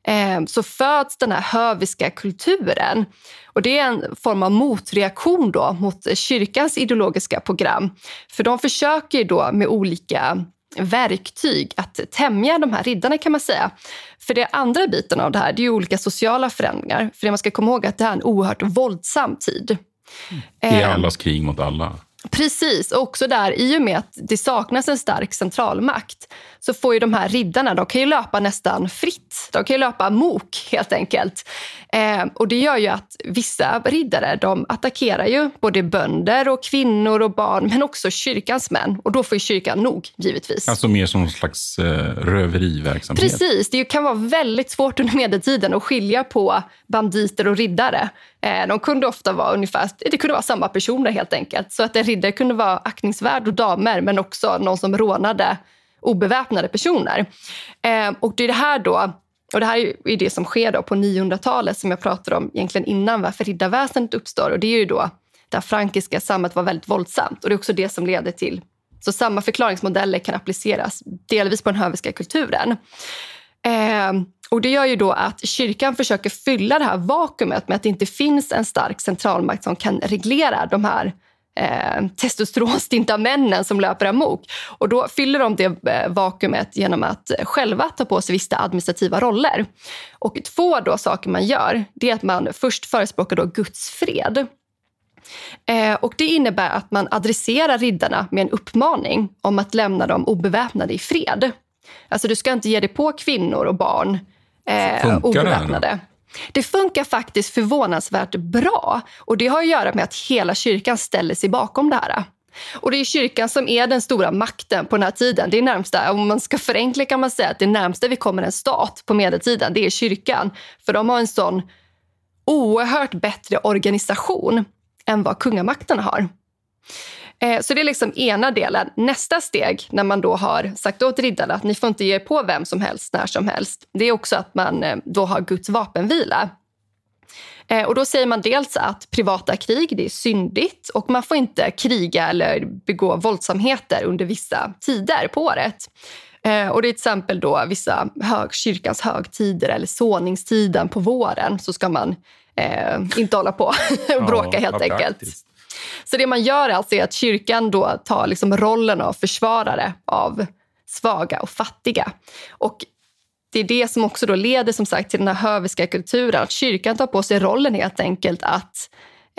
så föds den här höviska kulturen. Och det är en form av motreaktion då mot kyrkans ideologiska program. För de försöker då med olika verktyg att tämja de här riddarna kan man säga. För det andra biten av det här, det är ju olika sociala förändringar. För det man ska komma ihåg att det här är en oerhört våldsam tid. Det är allas krig mot alla. Precis, och också där, i och med att det saknas en stark centralmakt så får ju de här riddarna, de kan ju löpa nästan fritt. De kan ju löpa amok helt enkelt. Och det gör ju att vissa riddare, de attackerar ju både bönder och kvinnor och barn, men också kyrkans män. Och då får ju kyrkan nog, givetvis. Alltså mer som en slags röveriverksamhet. Precis, det kan vara väldigt svårt under medeltiden att skilja på banditer och riddare. De kunde ofta vara ungefär, det kunde vara samma personer helt enkelt. Så att en riddare kunde vara aktningsvärd och damer, men också någon som rånade obeväpnade personer. Och det är det här då, och det här är det som sker då på 900-talet som jag pratade om egentligen innan varför riddarväsendet uppstår. Och det är ju då där frankiska samhället var väldigt våldsamt. Och det är också det som leder till, så samma förklaringsmodeller kan appliceras delvis på den höviska kulturen. Och det gör ju då att kyrkan försöker fylla det här vakuumet med att det inte finns en stark centralmakt som kan reglera de här testosteronstinta männen som löper amok. Och då fyller de det vakuumet genom att själva ta på sig vissa administrativa roller. Och två då saker man gör, det är att man först förespråkar då Guds fred. Och det innebär att man adresserar riddarna med en uppmaning om att lämna dem obeväpnade i fred. Alltså du ska inte ge dig på kvinnor och barn obeväpnade. Det funkar faktiskt förvånansvärt bra. Och det har att göra med att hela kyrkan ställer sig bakom det här. Och det är kyrkan som är den stora makten på den här tiden. Det är närmsta, om man ska förenkla kan man säga att det närmsta vi kommer en stat på medeltiden, det är kyrkan. För de har en sån oerhört bättre organisation än vad kungamakten har. Så det är liksom ena delen. Nästa steg när man då har sagt åt riddarna att ni får inte ge på vem som helst när som helst. Det är också att man då har Guds vapenvila. Och då säger man dels att privata krig, det är syndigt och man får inte kriga eller begå våldsamheter under vissa tider på året. Och det är till exempel då vissa kyrkans högtider eller såningstiden på våren så ska man inte hålla på och bråka helt enkelt. Så det man gör alltså är att kyrkan då tar liksom rollen av försvarare av svaga och fattiga. Och det är det som också då leder som sagt till den här höviska kulturen. Att kyrkan tar på sig rollen helt enkelt att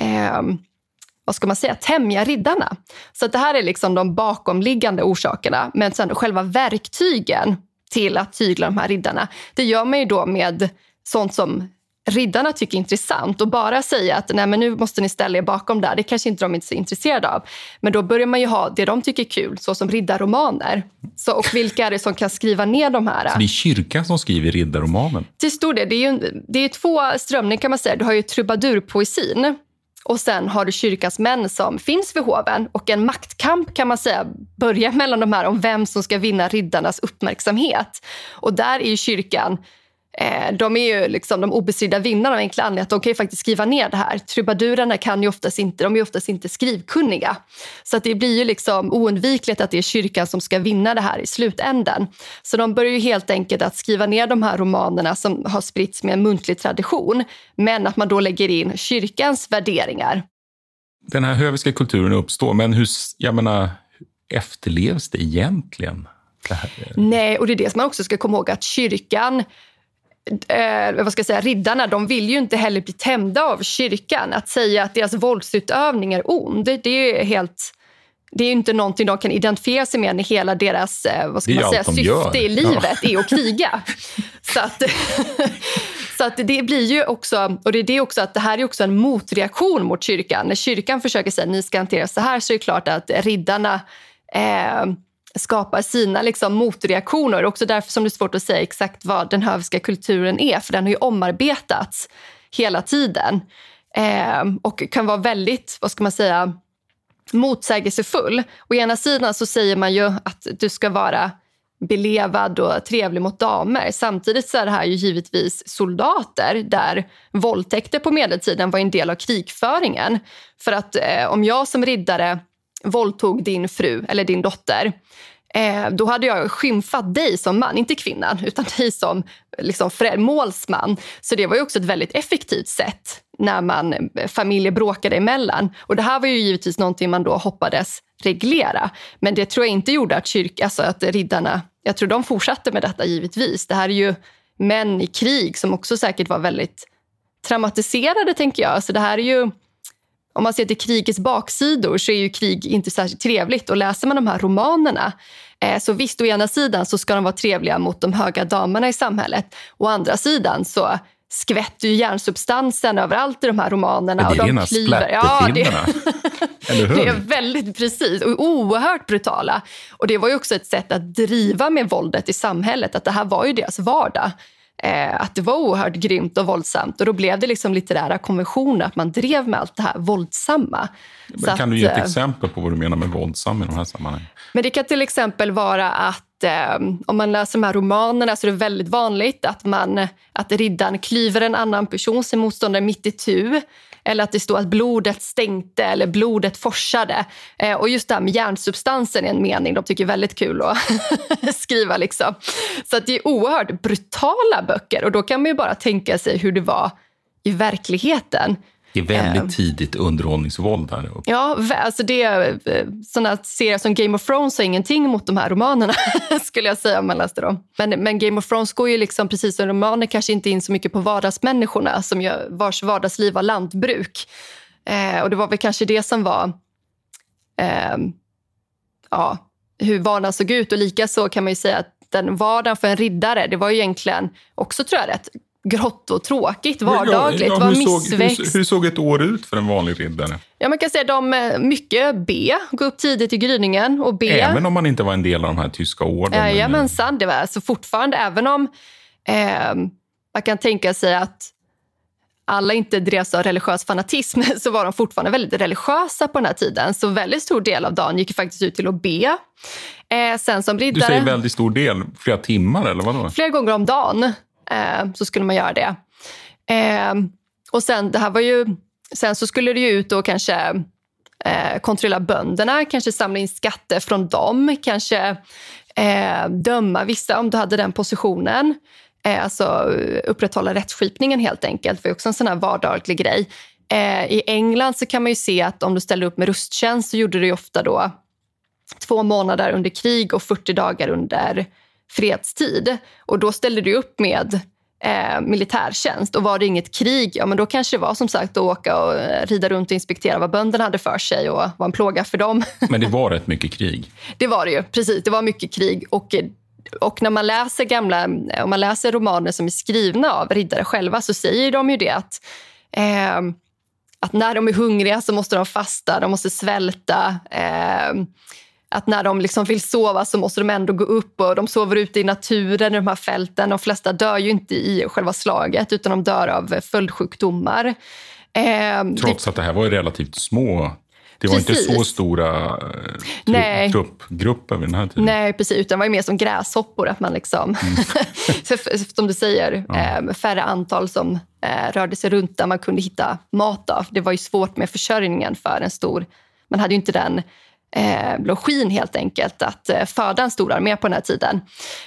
tämja riddarna. Så att det här är liksom de bakomliggande orsakerna. Men sen själva verktygen till att tygla de här riddarna. Det gör man ju då med sånt som riddarna tycker är intressant och bara säga att nej, men nu måste ni ställa er bakom där. Det kanske inte de är så intresserade av. Men då börjar man ju ha det de tycker är kul, så som riddarromaner. Och vilka är det som kan skriva ner de här? Så det är kyrkan som skriver riddarromanen? Till stor del. Det är två strömningar kan man säga. Du har ju trubadurpoesin och sen har du kyrkans män som finns vid hoven. Och en maktkamp kan man säga börjar mellan de här om vem som ska vinna riddarnas uppmärksamhet. Och där är ju kyrkan... De är ju liksom de obestridda vinnarna av enkla anledningar att de kan ju faktiskt skriva ner det här. Trubadurerna kan ju oftast inte skrivkunniga. Så att det blir ju liksom oundvikligt att det är kyrkan som ska vinna det här i slutänden. Så de börjar ju helt enkelt att skriva ner de här romanerna som har spritts med en muntlig tradition. Men att man då lägger in kyrkans värderingar. Den här höviska kulturen uppstår, men hur efterlevs det egentligen? Nej, och det är det som man också ska komma ihåg att kyrkan... riddarna, de vill ju inte heller bli tämjda av kyrkan. Att säga att deras våldsutövning är ond, det är ju inte någonting de kan identifiera sig med när hela deras syfte i livet är att kriga. Så att det blir ju också, och det är det också att det här är också en motreaktion mot kyrkan. När kyrkan försöker säga att ni ska hantera så här, så är det klart att riddarna skapar sina liksom motreaktioner. Också därför som det är svårt att säga exakt vad den höviska kulturen är. För den har ju omarbetats hela tiden. Och kan vara väldigt, motsägelsefull. Å ena sidan så säger man ju att du ska vara belevad och trevlig mot damer. Samtidigt så är det här ju givetvis soldater där våldtäkter på medeltiden var en del av krigföringen. För att om jag som riddare våldtog din fru eller din dotter, då hade jag skymfat dig som man, inte kvinnan, utan dig som liksom målsman. Så det var ju också ett väldigt effektivt sätt när familjer bråkade emellan. Och det här var ju givetvis någonting man då hoppades reglera. Men det tror jag inte gjorde att riddarna, jag tror de fortsatte med detta givetvis. Det här är ju män i krig som också säkert var väldigt traumatiserade, tänker jag. Så det här är ju, om man ser till krigets baksidor så är ju krig inte särskilt trevligt. Och läser man de här romanerna så visst, å ena sidan så ska de vara trevliga mot de höga damerna i samhället. Å andra sidan så skvätter ju järnsubstansen överallt i de här romanerna. Men det är rena splatterfilmerna. Eller hur? Det är väldigt precis och oerhört brutala. Och det var ju också ett sätt att driva med våldet i samhället. Att det här var ju deras vardag. Att det var oerhört grymt och våldsamt. Och då blev det liksom litterära konventioner att man drev med allt det här våldsamma. Men kan du ge ett exempel på vad du menar med våldsam i de här sammanhangen? Men det kan till exempel vara att om man läser de här romanerna så är det väldigt vanligt att riddaren klyver en annan person, sin motståndare mitt i tu. Eller att det står att blodet stänkte eller blodet forsade. Och just det här med järnsubstansen är en mening de tycker är väldigt kul att skriva. Liksom. Så att det är oerhört brutala böcker. Och då kan man ju bara tänka sig hur det var i verkligheten. Det är väldigt tidigt underhållningsvåld här. Ja, alltså det är sådana serier som Game of Thrones har ingenting mot de här romanerna, skulle jag säga om man läste dem. Men Game of Thrones går ju liksom, precis som romaner, kanske inte in så mycket på vardagsmänniskorna vars vardagsliv var lantbruk. Och det var väl kanske det som var hur vardagen såg ut. Och lika så kan man ju säga att den vardagen för en riddare, det var ju egentligen också, tror jag, rätt grått och tråkigt, vardagligt. Hur såg ett år ut för en vanlig riddare? Ja, man kan säga mycket B, gå upp tidigt i gryningen och B. Även om man inte var en del av de här tyska orden? Jajamensan, det var alltså fortfarande, även om man kan tänka sig att alla inte drevs av religiös fanatism, så var de fortfarande väldigt religiösa på den här tiden. Så väldigt stor del av dagen gick faktiskt ut till att be. Sen som riddare... Du säger väldigt stor del, flera timmar eller vad då? Flera gånger om dagen så skulle man göra det. Och sen, det här var ju... Sen så skulle det ju ut och kanske kontrollera bönderna, kanske samla in skatter från dem, kanske döma vissa om du hade den positionen. Alltså upprätthålla rättsskipningen helt enkelt, för också en sån här vardaglig grej. I England så kan man ju se att om du ställer upp med rusttjänst så gjorde du ju ofta då 2 månader under krig och 40 dagar under fredstid. Och då ställde du upp med militärtjänst, och var det inget krig, ja men då kanske det var som sagt att åka och rida runt och inspektera vad bönderna hade för sig och var en plåga för dem. Men det var rätt mycket krig. Det var det ju, precis. Det var mycket krig, och när man läser om man läser romaner som är skrivna av riddare själva, så säger de ju det att när de är hungriga så måste de fasta, de måste svälta, att när de liksom vill sova så måste de ändå gå upp, och de sover ute i naturen i de här fälten. De flesta dör ju inte i själva slaget, utan de dör av följdsjukdomar. Trots att det här var ju relativt små... Det var inte så stora truppgrupper vid den här tiden. Nej, precis. Utan det var ju mer som gräshoppor. Att man liksom, som du säger, färre antal som rörde sig runt där man kunde hitta mat av. Det var ju svårt med försörjningen för en stor... Man hade ju inte den login helt enkelt att föda en stor armé på den här tiden.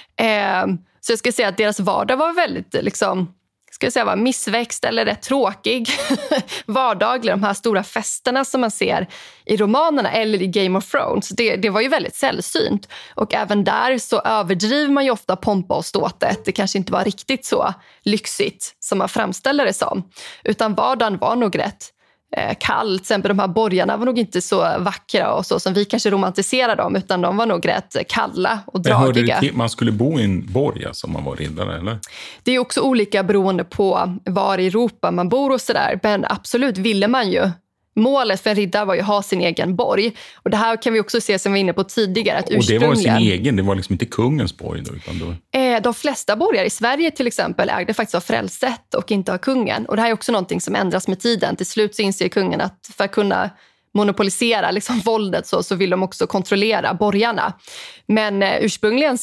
Så jag ska säga att deras vardag var väldigt... var missväxt eller rätt tråkig vardaglig. De här stora festerna som man ser i romanerna eller i Game of Thrones, det var ju väldigt sällsynt. Och även där så överdriver man ju ofta pompa och ståtet. Det kanske inte var riktigt så lyxigt som man framställer det som. Utan vardagen var nog rätt kall. Till exempel de här borgarna var nog inte så vackra och så som vi kanske romantiserar dem, utan de var nog rätt kalla och dragiga. Man skulle bo i en borg som man var riddare, eller? Det är också olika beroende på var i Europa man bor och sådär. Men absolut ville man ju. Målet för en riddare var ju att ha sin egen borg. Och det här kan vi också se, som vi var inne på tidigare, att och det var sin egen, det var liksom inte kungens borg då? Utan då... De flesta borgar i Sverige till exempel ägde faktiskt av frälset och inte av kungen. Och det här är också någonting som ändras med tiden. Till slut så inser kungen att för att kunna monopolisera liksom våldet så vill de också kontrollera borgarna. Men ursprungligen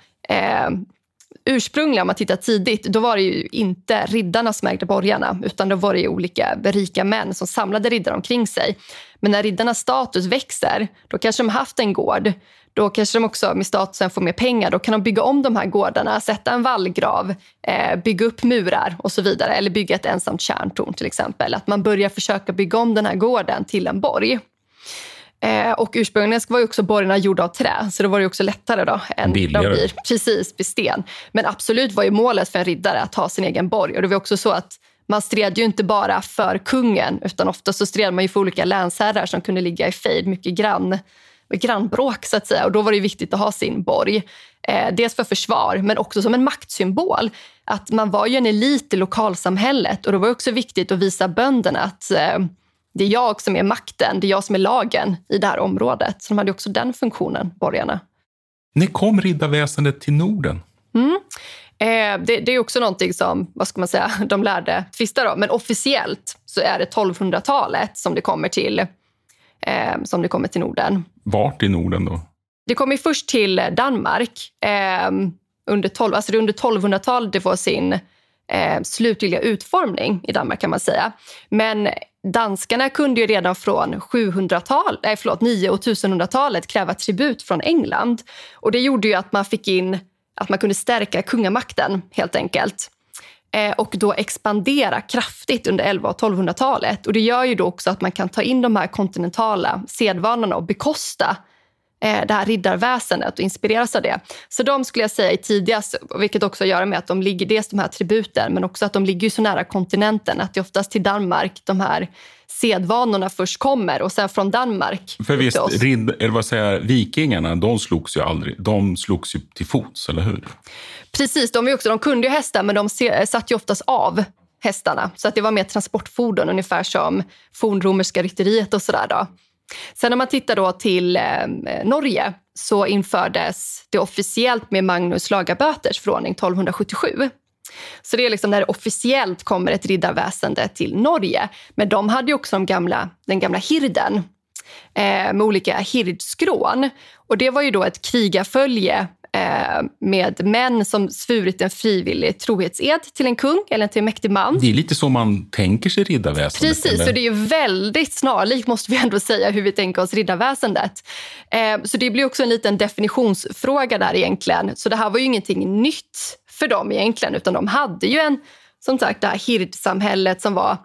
om man tittar tidigt, då var det ju inte riddarna som ägde borgarna, utan då var det ju olika rika män som samlade riddare omkring sig. Men när riddarnas status växer, då kanske de haft en gård. Då kanske de också med statusen får mer pengar. Då kan de bygga om de här gårdarna, sätta en vallgrav, bygga upp murar och så vidare. Eller bygga ett ensamt kärntorn till exempel. Att man börjar försöka bygga om den här gården till en borg. Och ursprungligen var ju också borgarna gjorda av trä, så då var det också lättare då än billigare. Blir precis sten. Men absolut var ju målet för en riddare att ha sin egen borg. Och det var också så att man stred ju inte bara för kungen, utan ofta så stred man ju för olika länsherrar som kunde ligga i fejd, mycket grannbråk så att säga. Och då var det viktigt att ha sin borg. Dels för försvar, men också som en maktsymbol. Att man var ju en elit i lokalsamhället, och det var också viktigt att visa bönderna att det är jag som är makten, det är jag som är lagen i det här området. Så de hade också den funktionen, borgarna. När kom riddarväsendet till Norden? Det är också någonting som, vad ska man säga, de lärde tvista om. Men officiellt så är det 1200-talet som det kommer till Norden. Vart i Norden då? Det kommer först till Danmark. Under 1200-talet det var sin slutliga utformning i Danmark kan man säga. Men danskarna kunde ju redan från 900- och 1000-talet kräva tribut från England. Och det gjorde ju att man fick in att man kunde stärka kungamakten helt enkelt. Och då expandera kraftigt under 1100- och 1200-talet. Och det gör ju då också att man kan ta in de här kontinentala sedvanorna och bekosta det här riddarväsendet och inspireras av det. Så de skulle jag säga är tidigast, vilket också gör med att de ligger dels de här tributen, men också att de ligger så nära kontinenten att det oftast till Danmark de här sedvanorna först kommer och sen från Danmark. För visst, vikingarna, de slogs ju aldrig, de slogs ju till fots, eller hur? Precis, de kunde ju hästar, men de satt ju oftast av hästarna. Så att det var mer transportfordon, ungefär som fornromerska rytteriet och sådär då. Sen om man tittar då till Norge så infördes det officiellt med Magnus Lagaböters förordning 1277. Så det är liksom när det officiellt kommer ett riddarväsende till Norge. Men de hade ju också den gamla hirden med olika hirdskrån. Och det var ju då ett krigarfölje med män som svurit en frivillig trohetsed till en kung eller till en mäktig man. Det är lite så man tänker sig riddarväsendet. Precis, eller? Så det är ju väldigt snarlikt, måste vi ändå säga, hur vi tänker oss riddarväsendet. Så det blir också en liten definitionsfråga där egentligen. Så det här var ju ingenting nytt för dem egentligen, utan de hade ju som sagt, det här hirdsamhället som var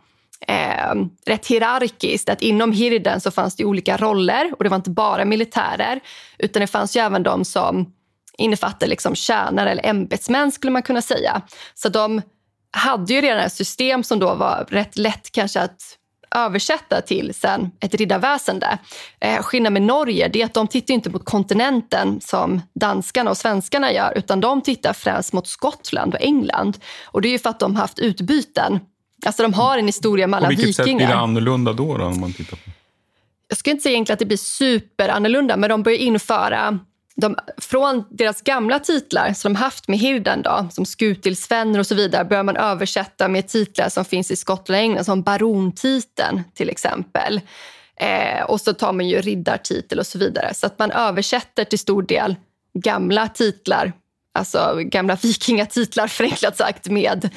rätt hierarkiskt. Att inom hirden så fanns det olika roller, och det var inte bara militärer, utan det fanns ju även de som innefattar liksom tjänare eller ämbetsmän, skulle man kunna säga. Så de hade ju redan ett system som då var rätt lätt kanske att översätta till sen ett riddarväsende. Skillnaden med Norge, det är att de tittar inte mot kontinenten som danskarna och svenskarna gör, utan de tittar främst mot Skottland och England. Och det är ju för att de har haft utbyten. Alltså de har en historia med alla vikingar. På vilket sätt blir det annorlunda då om man tittar på? Jag skulle inte säga egentligen att det blir super annorlunda, men de börjar införa från deras gamla titlar som de haft med hirden då, som skutilsvänner och så vidare, börjar man översätta med titlar som finns i Skottland och England, som barontiteln till exempel. Och så tar man ju riddartitel och så vidare. Så att man översätter till stor del gamla titlar, alltså gamla vikingatitlar förenklat sagt, med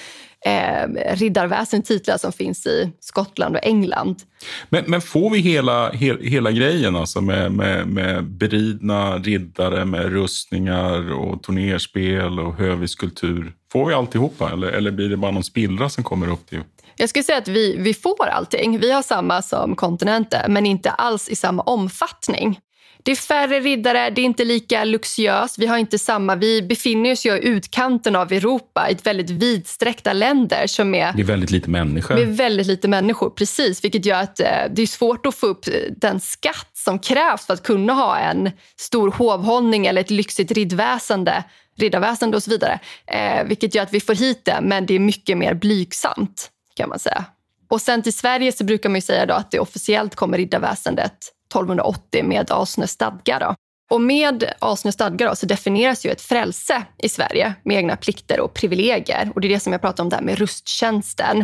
riddarväsendetitlar som finns i Skottland och England. Men får vi hela grejen alltså med beridna riddare, med rustningar och turnerspel och höviskultur? Får vi alltihopa eller blir det bara någon spillra som kommer upp till? Jag skulle säga att vi får allting. Vi har samma som kontinenten, men inte alls i samma omfattning. Det är färre riddare, det är inte lika luxuöst. Vi befinner oss ju i utkanten av Europa, i ett väldigt vidsträckta länder som är... Det är väldigt lite människor. Det är väldigt lite människor, precis. Vilket gör att det är svårt att få upp den skatt som krävs för att kunna ha en stor hovhållning eller ett lyxigt riddarväsende och så vidare. Vilket gör att vi får hit det, men det är mycket mer blygsamt, kan man säga. Och sen till Sverige så brukar man ju säga då att det officiellt kommer riddarväsendet 1280 med Asnös stadgar då. Och med Asnös stadgar då, så definieras ju ett frälse i Sverige med egna plikter och privilegier. Och det är det som jag pratar om där med rusttjänsten.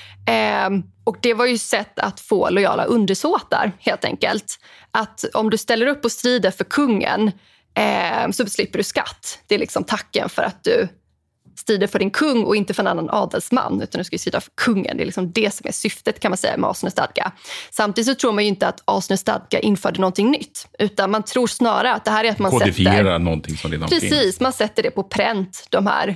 Och det var ju sätt att få lojala undersåtar helt enkelt. Att om du ställer upp och strider för kungen så slipper du skatt. Det är liksom tacken för att du strider för din kung och inte för en annan adelsman, utan du ska strida för kungen. Det är liksom det som är syftet, kan man säga, med Asnös stadga. Samtidigt så tror man ju inte att Asnös stadga införde någonting nytt, utan man tror snarare att det här är att man kodifierar någonting som redan finns. Precis, man sätter det på pränt, de här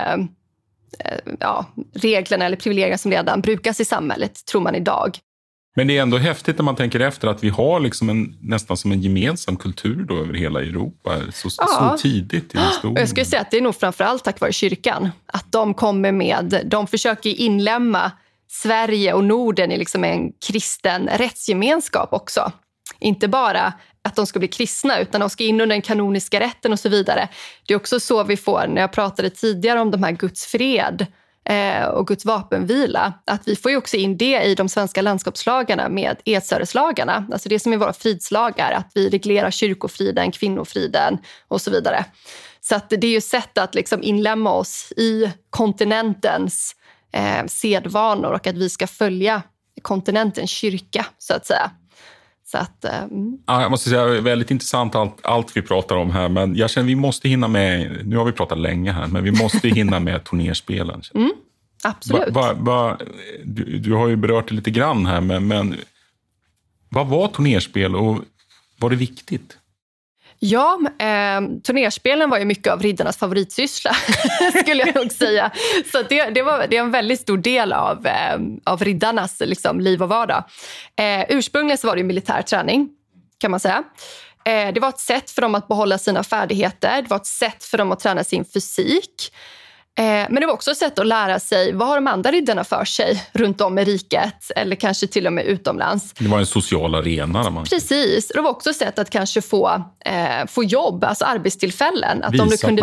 reglerna eller privilegierna som redan brukas i samhället, tror man idag. Men det är ändå häftigt när man tänker efter att vi har liksom nästan som en gemensam kultur då över hela Europa så tidigt i historien. Och jag skulle säga att det är nog framförallt tack vare kyrkan. Att de försöker inlämna Sverige och Norden i liksom en kristen rättsgemenskap också. Inte bara att de ska bli kristna, utan de ska in under den kanoniska rätten och så vidare. Det är också så vi får, när jag pratade tidigare om de här Guds fred och Guds vapenvila, att vi får ju också in det i de svenska landskapslagarna med edsöreslagarna, alltså det som är våra fridslagar, att vi reglerar kyrkofriden, kvinnofriden och så vidare. Så att det är ju sätt att liksom inlämna oss i kontinentens sedvanor och att vi ska följa kontinentens kyrka, så att säga. Så att, ja, jag måste säga, det är väldigt intressant allt vi pratar om här, men jag känner vi måste hinna med, nu har vi pratat länge här, men vi måste hinna med turnerspelen. Absolut. Du har ju berört det lite grann här, men vad var turnerspel och var det viktigt? Ja, turnerspelen var ju mycket av riddarnas favoritsyssla, skulle jag nog säga. Så det är en väldigt stor del av riddarnas liksom, liv och vardag. Ursprungligen så var det ju militär träning, kan man säga. Det var ett sätt för dem att behålla sina färdigheter. Det var ett sätt för dem att träna sin fysik. Men det var också ett sätt att lära sig vad har de andra riddarna för sig runt om i riket eller kanske till och med utomlands. Det var en social arena. Precis. Det var också ett sätt att kanske få jobb, alltså arbetstillfällen. Att om du kunde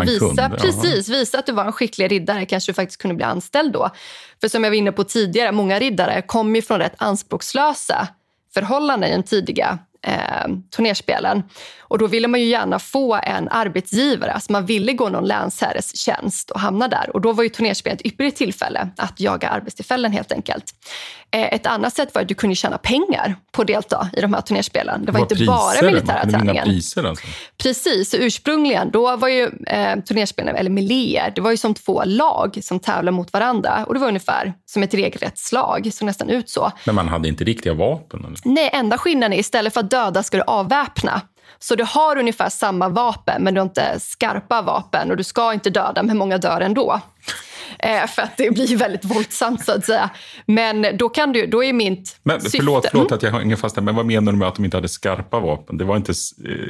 visa att du var en skicklig riddare kanske du faktiskt kunde bli anställd då. För som jag var inne på tidigare, många riddare kom ju från rätt anspråkslösa förhållanden i de tidiga turnerspelen. Och då ville man ju gärna få en arbetsgivare. Alltså man ville gå någon länsherres tjänst och hamna där. Och då var ju turnerspelet ett ypperligt tillfälle att jaga arbetstillfällen helt enkelt. Ett annat sätt var att du kunde tjäna pengar på att delta i de här turnerspelen. Det var inte bara militära träningen. Priser alltså. Precis, och ursprungligen då var ju turnerspelen, eller meléer, det var ju som 2 lag som tävlar mot varandra. Och det var ungefär som ett regelrätt slag, så nästan ut så. Men man hade inte riktiga vapen? Eller? Nej, enda skillnaden är istället för att döda ska du avväpna. Så du har ungefär samma vapen men du har inte skarpa vapen och du ska inte döda, men många dör ändå. För att det blir väldigt våldsamt så att säga. Men då är mitt syfte... Förlåt att jag hänger fast där, men vad menar du med att de inte hade skarpa vapen? Det var inte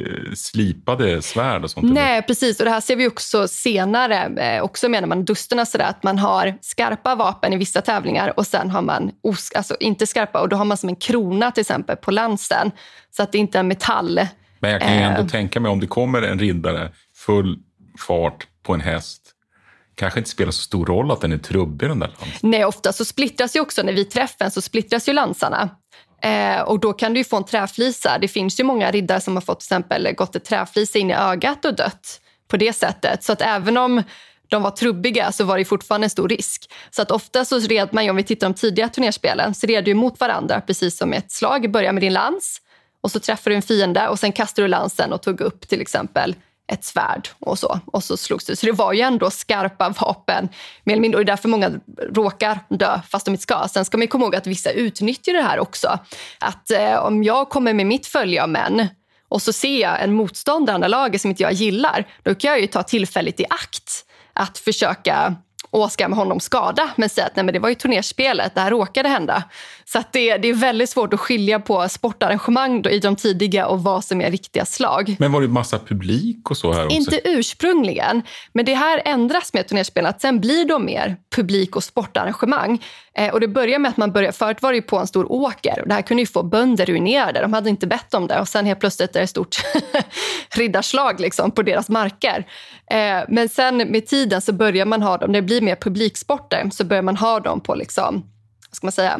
slipade svärd och sånt? Nej, precis. Och det här ser vi också senare. Också menar man dusterna sådär att man har skarpa vapen i vissa tävlingar och sen har man inte skarpa, och då har man som en krona till exempel på lansen. Så att det inte är metall. Men jag kan ju ändå tänka mig om det kommer en riddare full fart på en häst. Kanske inte spelar så stor roll att den är trubbig den där lansen. Nej, ofta så splittras ju också, när vi träffar så splittras ju lansarna. Och då kan du ju få en träflisa. Det finns ju många riddare som har fått till exempel gått ett träflisa in i ögat och dött på det sättet. Så att även om de var trubbiga så var det fortfarande en stor risk. Så att ofta så red man ju, om vi tittar på de tidiga turnerspelen, så red du mot varandra precis som ett slag. Börja med din lans och så träffar du en fiende och sen kastar du lansen och tog upp till exempel ett svärd och så slogs det. Så det var ju ändå skarpa vapen. Mer eller mindre, och det är därför många råkar dö fast de inte ska. Sen ska man komma ihåg att vissa utnyttjar det här också. Att om jag kommer med mitt följe av män och så ser jag en motståndare, andra laget som inte jag gillar, då kan jag ju ta tillfället i akt att försöka åska med honom skada, men säga att nej, men det var ju turnerspelet, det här råkade hända. Så att det är väldigt svårt att skilja på sportarrangemang då i de tidiga och vad som är riktiga slag. Men var det massa publik och så här också? Inte ursprungligen, men det här ändras med turnerspelen, att sen blir de mer publik- och sportarrangemang. Och det börjar med att man börjar, förut var det ju på en stor åker och det här kunde ju få bönder ruinerade, de hade inte bett om det, och sen helt plötsligt är det ett stort riddarslag liksom på deras marker. Men sen med tiden så börjar man ha dem, det blir mer publiksporter, så börjar man ha dem på liksom, ska man säga,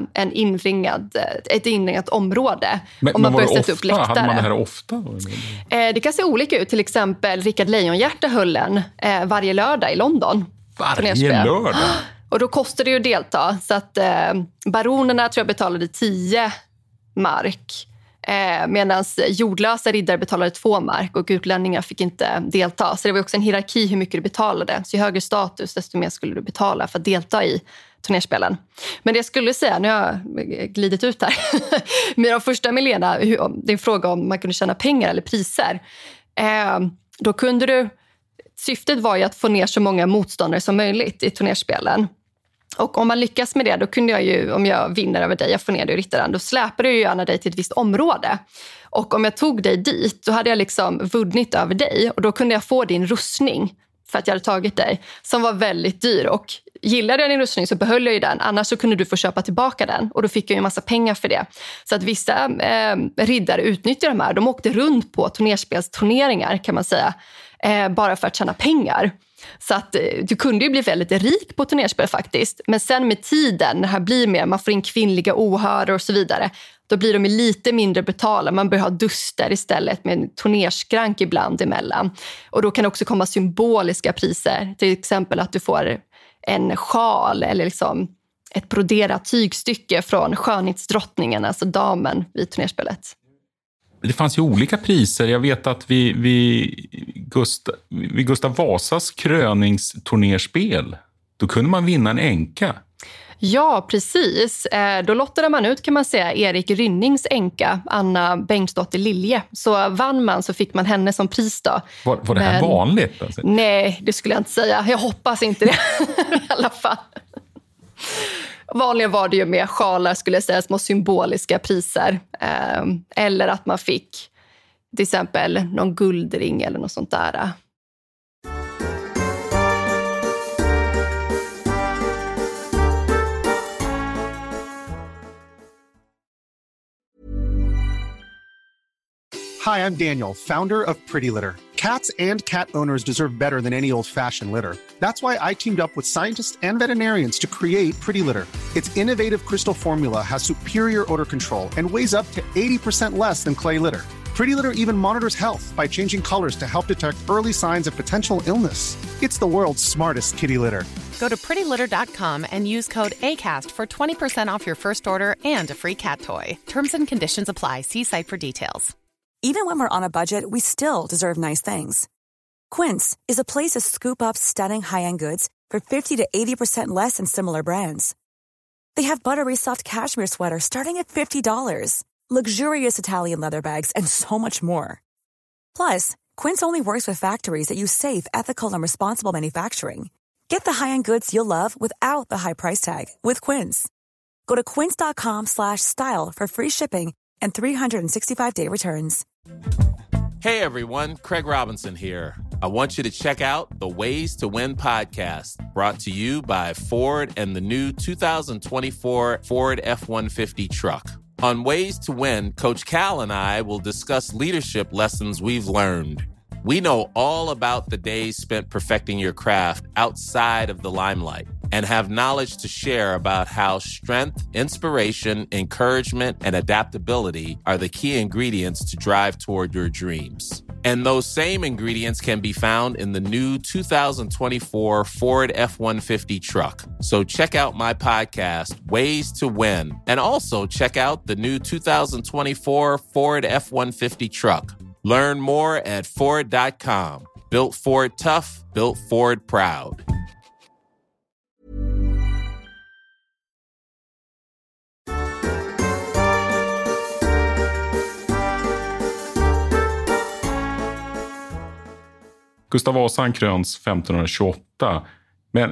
ett inringat område. Men man börjar sätta upp läktare. Hade man det här ofta? Det kan se olika ut. Till exempel Rickard Lejonhjärta höll en varje lördag i London. Varje lördag? Och då kostade det ju att delta. Så att baronerna tror jag betalade 10 mark. Medan jordlösa riddare betalade 2 mark och utlänningar fick inte delta. Så det var också en hierarki hur mycket du betalade. Så ju högre status, desto mer skulle du betala för att delta i turnerspelen. Men det jag skulle säga, nu har jag glidit ut här, med de första millenna, det är en fråga om man kunde tjäna pengar eller priser. Då kunde du, syftet var ju att få ner så många motståndare som möjligt i turnerspelen. Och om man lyckas med det, då kunde jag ju, om jag vinner över dig, jag får ner dig i rittaren, då släpar du ju gärna dig till ett visst område. Och om jag tog dig dit, då hade jag liksom vunnit över dig och då kunde jag få din rustning för att jag hade tagit dig, som var väldigt dyr. Och gillade jag din rustning så behöll jag ju den, annars så kunde du få köpa tillbaka den och då fick jag ju en massa pengar för det. Så att vissa riddare utnyttjade de här, de åkte runt på turnerspelsturneringar kan man säga, bara för att tjäna pengar. Så att du kunde ju bli väldigt rik på turnerspel faktiskt. Men sen med tiden, när det här blir mer, man får in kvinnliga åhörare och så vidare, då blir de lite mindre betalda. Man börjar ha duster istället med en turnerskrank ibland emellan. Och då kan det också komma symboliska priser. Till exempel att du får en sjal eller liksom ett broderat tygstycke från skönhetsdrottningen, alltså damen vid turnerspelet. Det fanns ju olika priser. Jag vet att vid Gustav Vasas kröningsturnerspel, då kunde man vinna en änka. Ja, precis. Då lottade man ut, kan man säga, Erik Rynnings änka, Anna Bengtsdotter Lilje. Så vann man så fick man henne som pris då. Var det här vanligt? Alltså? Nej, det skulle jag inte säga. Jag hoppas inte det i alla fall. Vanligen var det ju med sjalar, skulle jag säga, små symboliska priser. Eller att man fick till exempel någon guldring eller något sånt där. Hi, I'm Daniel, founder of Pretty Litter. Cats and cat owners deserve better than any old-fashioned litter. That's why I teamed up with scientists and veterinarians to create Pretty Litter. Its innovative crystal formula has superior odor control and weighs up to 80% less than clay litter. Pretty Litter even monitors health by changing colors to help detect early signs of potential illness. It's the world's smartest kitty litter. Go to prettylitter.com and use code ACAST for 20% off your first order and a free cat toy. Terms and conditions apply. See site for details. Even when we're on a budget, we still deserve nice things. Quince is a place to scoop up stunning high-end goods for 50 to 80% less than similar brands. They have buttery soft cashmere sweaters starting at $50, luxurious Italian leather bags, and so much more. Plus, Quince only works with factories that use safe, ethical, and responsible manufacturing. Get the high-end goods you'll love without the high price tag with Quince. Go to quince.com/style for free shipping and 365-day returns. Hey everyone, Craig Robinson here. I want you to check out the Ways to Win podcast, brought to you by Ford and the new 2024 Ford F-150 truck. On Ways to Win, Coach Cal and I will discuss leadership lessons we've learned. We know all about the days spent perfecting your craft outside of the limelight and have knowledge to share about how strength, inspiration, encouragement, and adaptability are the key ingredients to drive toward your dreams. And those same ingredients can be found in the new 2024 Ford F-150 truck. So check out my podcast, Ways to Win, and also check out the new 2024 Ford F-150 truck. Learn more at Ford.com. Built Ford tough, built Ford proud. Gustav Vasa kröns 1528. Men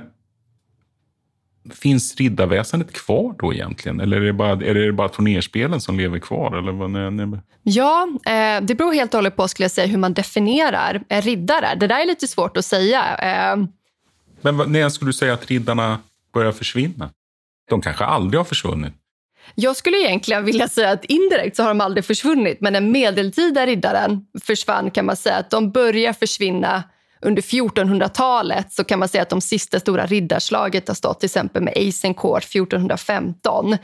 finns riddarväsendet kvar då egentligen? Eller är det bara turnerspelen som lever kvar? Eller vad, Ja, det beror helt och hållet på, skulle jag säga, hur man definierar riddare. Det där är lite svårt att säga. Men när skulle du säga att riddarna börjar försvinna? De kanske aldrig har försvunnit. Jag skulle egentligen vilja säga att indirekt så har de aldrig försvunnit. Men den medeltida riddaren försvann, kan man säga. Att de börjar försvinna under 1400-talet, så kan man säga att de sista stora riddarslaget har stått till exempel med Agincourt 1415.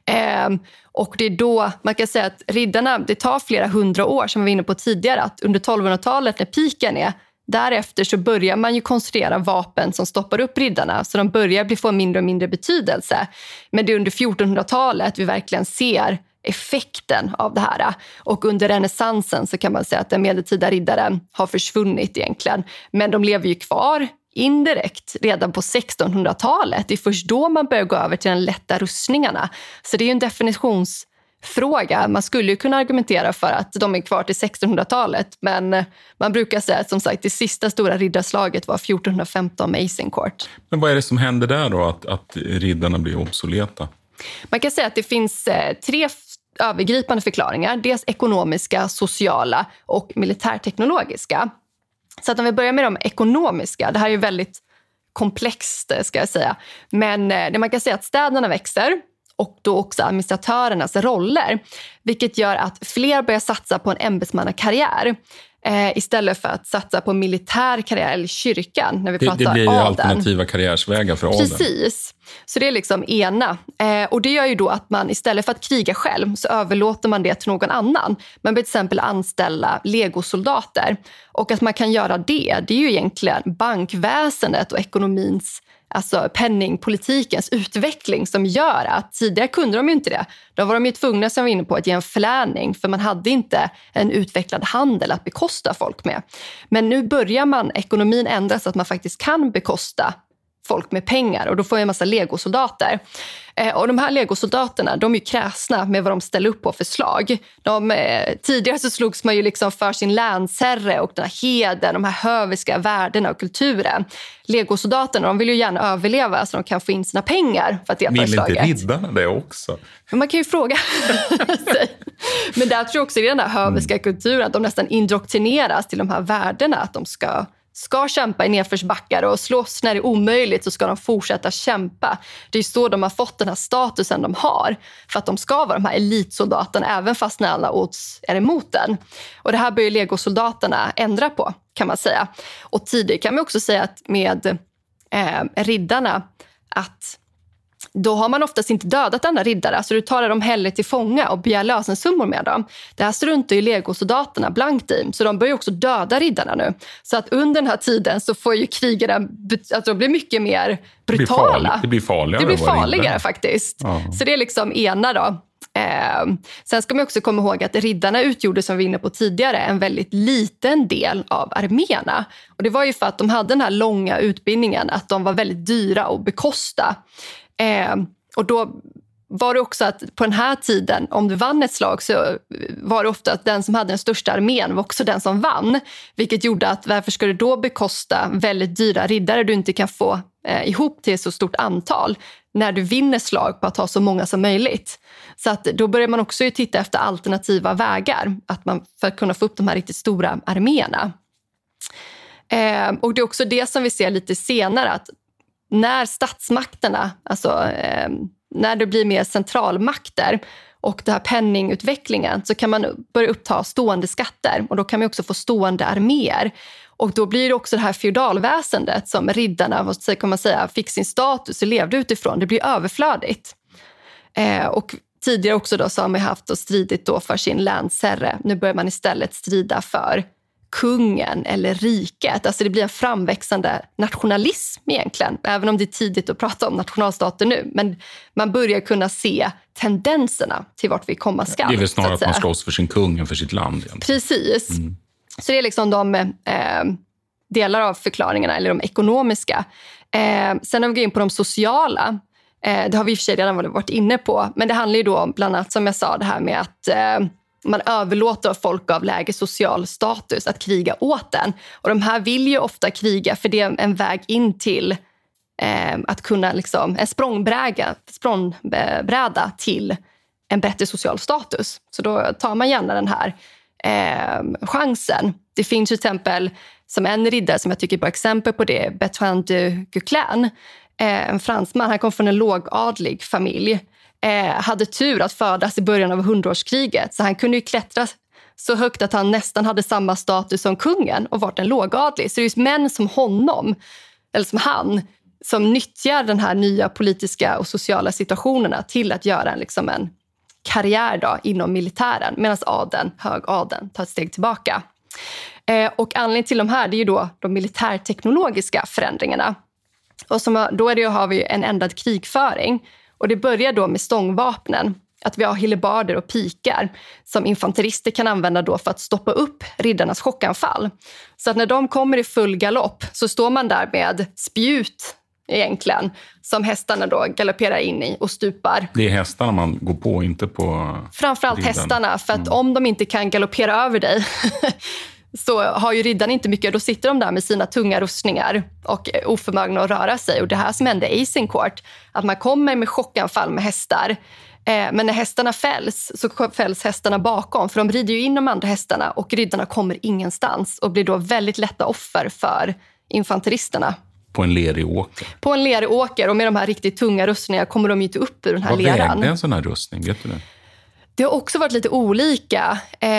Och det är då man kan säga att riddarna, det tar flera hundra år, som vi var inne på tidigare, att under 1200-talet när piken är, därefter så börjar man ju konstruera vapen som stoppar upp riddarna, så de börjar få mindre och mindre betydelse. Men det är under 1400-talet vi verkligen ser effekten av det här. Och under renässansen så kan man säga att den medeltida riddaren har försvunnit egentligen. Men de lever ju kvar indirekt redan på 1600-talet. Det är först då man börjar gå över till de lätta rustningarna. Så det är ju en definitionsfråga. Man skulle ju kunna argumentera för att de är kvar till 1600-talet. Men man brukar säga att, som sagt, det sista stora riddarslaget var 1415 med Agincourt. Men vad är det som händer där då, att riddarna blir obsoleta? Man kan säga att det finns 3 övergripande förklaringar. Dels ekonomiska, sociala och militärteknologiska. Så att om vi börjar med de ekonomiska, det här är ju väldigt komplext, ska jag säga. Men det man kan säga att städerna växer och då också administratörernas roller. Vilket gör att fler börjar satsa på en ämbetsmannakarriär istället för att satsa på militär karriär eller kyrkan. När vi pratar det blir ju adeln. Alternativa karriärsvägar för adeln. Precis. Så det är liksom ena. Och det gör ju då att man istället för att kriga själv så överlåter man det till någon annan. Man vill till exempel anställa legosoldater. Och att man kan göra det är ju egentligen bankväsendet och ekonomins, alltså penningpolitikens utveckling som gör att tidigare kunde de ju inte det. Då var de ju tvungna, som vi var inne på, att ge en förläning, för man hade inte en utvecklad handel att bekosta folk med. Men nu börjar ekonomin ändras så att man faktiskt kan bekosta folk med pengar, och då får jag en massa legosoldater. Och de här legosoldaterna, de är ju kräsna med vad de ställer upp på förslag. Tidigare så slogs man ju liksom för sin länsherre och den här heden, de här höviska värdena och kulturen. Legosoldaterna, de vill ju gärna överleva så de kan få in sina pengar för att delta i slaget. Vill inte riddarna det också? Men man kan ju fråga sig. Men där tror jag också i den där höviska kulturen att de nästan indoktrineras till de här värdena, att de ska kämpa i nedförsbackar och slåss när det är omöjligt så ska de fortsätta kämpa. Det är så de har fått den här statusen de har, för att de ska vara de här elitsoldaterna även fast när alla odds är emot den. Och det här börjar legosoldaterna ändra på, kan man säga. Och tidigare kan man också säga att med riddarna att då har man oftast inte dödat andra riddare, så du tar dem hellre till fånga och begär lösensummor med dem. Det här struntar ju legosoldaterna blankt i, så de börjar också döda riddarna nu. Så att under den här tiden så får ju krigarna, alltså de blir mycket mer brutala. Det blir farligare. Det blir farligare faktiskt. Ja. Så det är liksom ena då. Sen ska man också komma ihåg att riddarna utgjorde, som vi var inne på tidigare, en väldigt liten del av arméerna. Och det var ju för att de hade den här långa utbildningen, att de var väldigt dyra att bekosta. Och då var det också att på den här tiden, om du vann ett slag, så var det ofta att den som hade den största armén var också den som vann. Vilket gjorde att varför ska du då bekosta väldigt dyra riddare du inte kan få ihop till så stort antal när du vinner slag på att ha så många som möjligt. Så att då börjar man också titta efter alternativa vägar för att kunna få upp de här riktigt stora arméerna. Och det är också det som vi ser lite senare, att när statsmakterna, alltså när det blir mer centralmakter och det här penningutvecklingen, så kan man börja uppta stående skatter och då kan man också få stående arméer. Och då blir det också det här feodalväsendet som riddarna, kan man säga, fick sin status och levde utifrån. Det blir överflödigt. Och tidigare också då så har man haft och stridit då för sin länsherre. Nu börjar man istället strida för kungen eller riket. Alltså det blir en framväxande nationalism egentligen, även om det är tidigt att prata om nationalstater nu. Men man börjar kunna se tendenserna till vart vi komma ska. Det är väl snarare att man slåss för sin kung än för sitt land egentligen. Precis. Så det är liksom de delar av förklaringarna, eller de ekonomiska. Sen när vi går in på de sociala, det har vi i och för sig redan varit inne på, men det handlar ju då bland annat, som jag sa, det här med att man överlåter folk av lägre social status att kriga åt den. Och de här vill ju ofta kriga, för det är en väg in till att kunna liksom, en språngbräda till en bättre social status. Så då tar man gärna den här chansen. Det finns till exempel som en riddare som jag tycker är bra exempel på det, Bertrand de Guesclin, en fransman. Han kom från en lågadlig familj. Hade tur att födas i början av 100-årskriget, så han kunde ju klättra så högt att han nästan hade samma status som kungen och varit en lågadlig. Så det är just män som honom, eller som han, som nyttjar den här nya politiska och sociala situationerna till att göra liksom en karriär då inom militären, medan högadeln tar ett steg tillbaka. Och anledningen till de här, det är ju då de militärteknologiska förändringarna. Och då har vi en ändrad krigföring. Och det börjar då med stångvapnen. Att vi har hillebarder och pikar som infanterister kan använda då för att stoppa upp riddarnas chockanfall. Så att när de kommer i full galopp så står man där med spjut egentligen, som hästarna då galopperar in i och stupar. Det är hästarna man går på, inte på framförallt ridden. Hästarna, för att om de inte kan galoppera över dig så har ju riddarna inte mycket. Då sitter de där med sina tunga rustningar och oförmögna att röra sig. Och det här som hände i Azincourt, att man kommer med chockanfall med hästar. Men när hästarna fälls så fälls hästarna bakom, för de rider ju in de andra hästarna och riddarna kommer ingenstans och blir då väldigt lätta offer för infanteristerna. På en lerig åker. På en lerig åker, och med de här riktigt tunga rustningarna kommer de inte upp ur den här leran. Vad vägde en sån här rustning, vet du det? Det har också varit lite olika.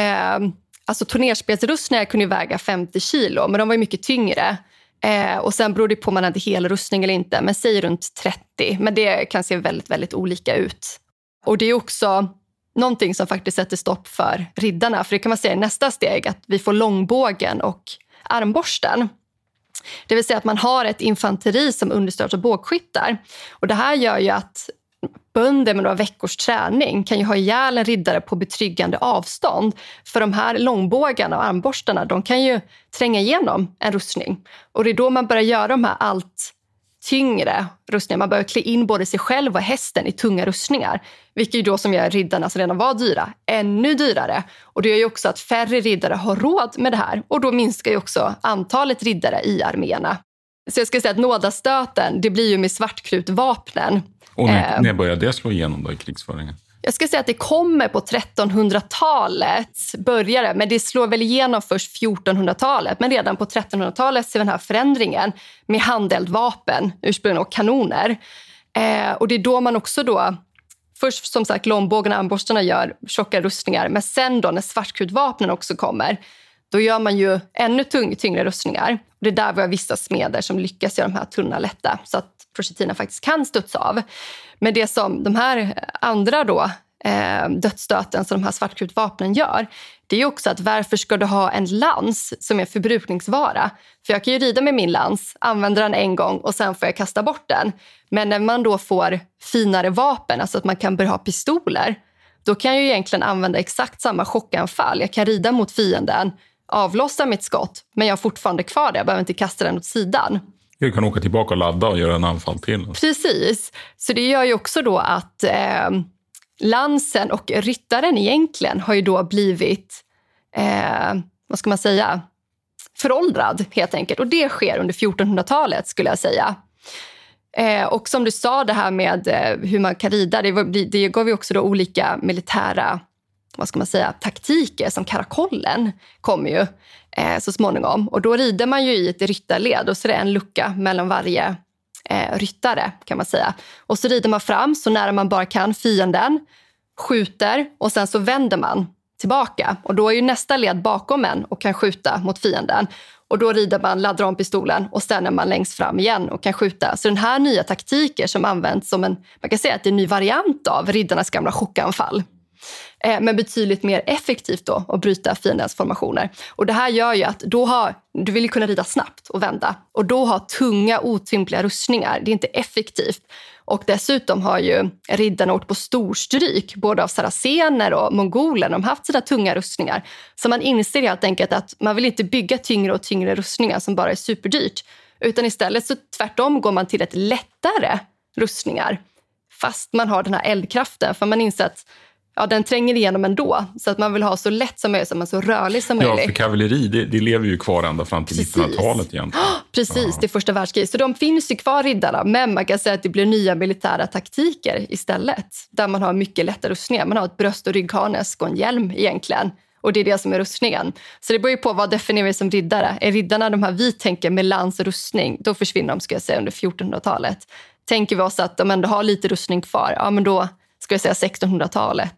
Alltså turnerspelsrustningar kunde ju väga 50 kilo, men de var ju mycket tyngre. Och sen beror det på om man hade hel rustning eller inte, men säg runt 30. Men det kan se väldigt, väldigt olika ut. Och det är också någonting som faktiskt sätter stopp för riddarna. För det kan man säga i nästa steg, att vi får långbågen och armborsten. Det vill säga att man har ett infanteri som understöds av bågskyttar. Och det här gör ju att bönder med några veckors träning kan ju ha ihjäl en riddare på betryggande avstånd. För de här långbågarna och armborstarna, de kan ju tränga igenom en rustning. Och det är då man börjar göra de här allt tyngre rustningar. Man börjar klä in både sig själv och hästen i tunga rustningar. Vilket ju då, som gör riddarna som redan var dyra, ännu dyrare. Och det gör ju också att färre riddare har råd med det här. Och då minskar ju också antalet riddare i arméerna. Så jag ska säga att nådastöten, det blir ju med svartkrutvapnen. Och när började det slå igenom då i krigsföringen? Jag ska säga att det kommer på 1300-talet, börjar det, men det slår väl igenom först 1400-talet. Men redan på 1300-talet ser vi den här förändringen med handeldvapen, ursprungligen, och kanoner. Och det är då man också då, först som sagt långbågarna och armborstarna gör tjocka rustningar, men sen då när svartskrutvapnen också kommer, då gör man ju ännu tyngre rustningar. Och det är där vi har vissa smeder som lyckas göra de här tunna lätta så att projektilerna faktiskt kan studsa av. Men det som de här andra då, dödsstöten som de här svartkrutvapnen gör, det är också att varför ska du ha en lans som är förbrukningsvara? För jag kan ju rida med min lans, använda den en gång och sen får jag kasta bort den. Men när man då får finare vapen, alltså att man kan börja ha pistoler, då kan jag ju egentligen använda exakt samma chockanfall. Jag kan rida mot fienden, avlossa mitt skott, men jag har fortfarande kvar det. Jag behöver inte kasta den åt sidan. Du kan åka tillbaka och ladda och göra en anfall till. Precis. Så det gör ju också då att lansen och ryttaren egentligen har ju då blivit, vad ska man säga, föråldrad helt enkelt. Och det sker under 1400-talet skulle jag säga. Och som du sa, det här med hur man kan rida, det gav ju också då olika militära, vad ska man säga, taktiker, som karakollen kommer ju så småningom. Och då rider man ju i ett ryttarled och så är det en lucka mellan varje ryttare kan man säga. Och så rider man fram så nära man bara kan fienden, skjuter och sen så vänder man tillbaka. Och då är ju nästa led bakom en och kan skjuta mot fienden. Och då rider man, laddar om pistolen och sen är man längst fram igen och kan skjuta. Så den här nya taktiker som används som en, man kan säga att det är en ny variant av riddarnas gamla chockanfall. Men betydligt mer effektivt då att bryta fiendens formationer. Och det här gör ju att du vill ju kunna rida snabbt och vända. Och då ha tunga, otympliga rustningar, det är inte effektivt. Och dessutom har ju riddarna åkt på storstryk, både av saracener och mongoler. De har haft sina tunga rustningar. Så man inser helt enkelt att man vill inte bygga tyngre och tyngre rustningar som bara är superdyrt. Utan istället så tvärtom går man till ett lättare rustningar. Fast man har den här eldkraften, för man inser att den tränger igenom ändå. Så att man vill ha så lätt som möjligt, så rörlig som möjligt. Ja, för kavalleri, det lever ju kvar ända fram till 1900-talet egentligen. Precis, det är första världskriget. Så de finns ju kvar, riddarna. Men man kan säga att det blir nya militära taktiker istället. Där man har mycket lätta rustningar. Man har ett bröst- och ryggharnes och en hjälm egentligen. Och det är det som är rustningen. Så det beror ju på vad definierar vi som riddare. Är riddarna de här vi tänker med lans och rustning, då försvinner de, ska jag säga, under 1400-talet. Tänker vi oss att de ändå har lite rustning kvar, ja men då ska jag säga 1600-talet.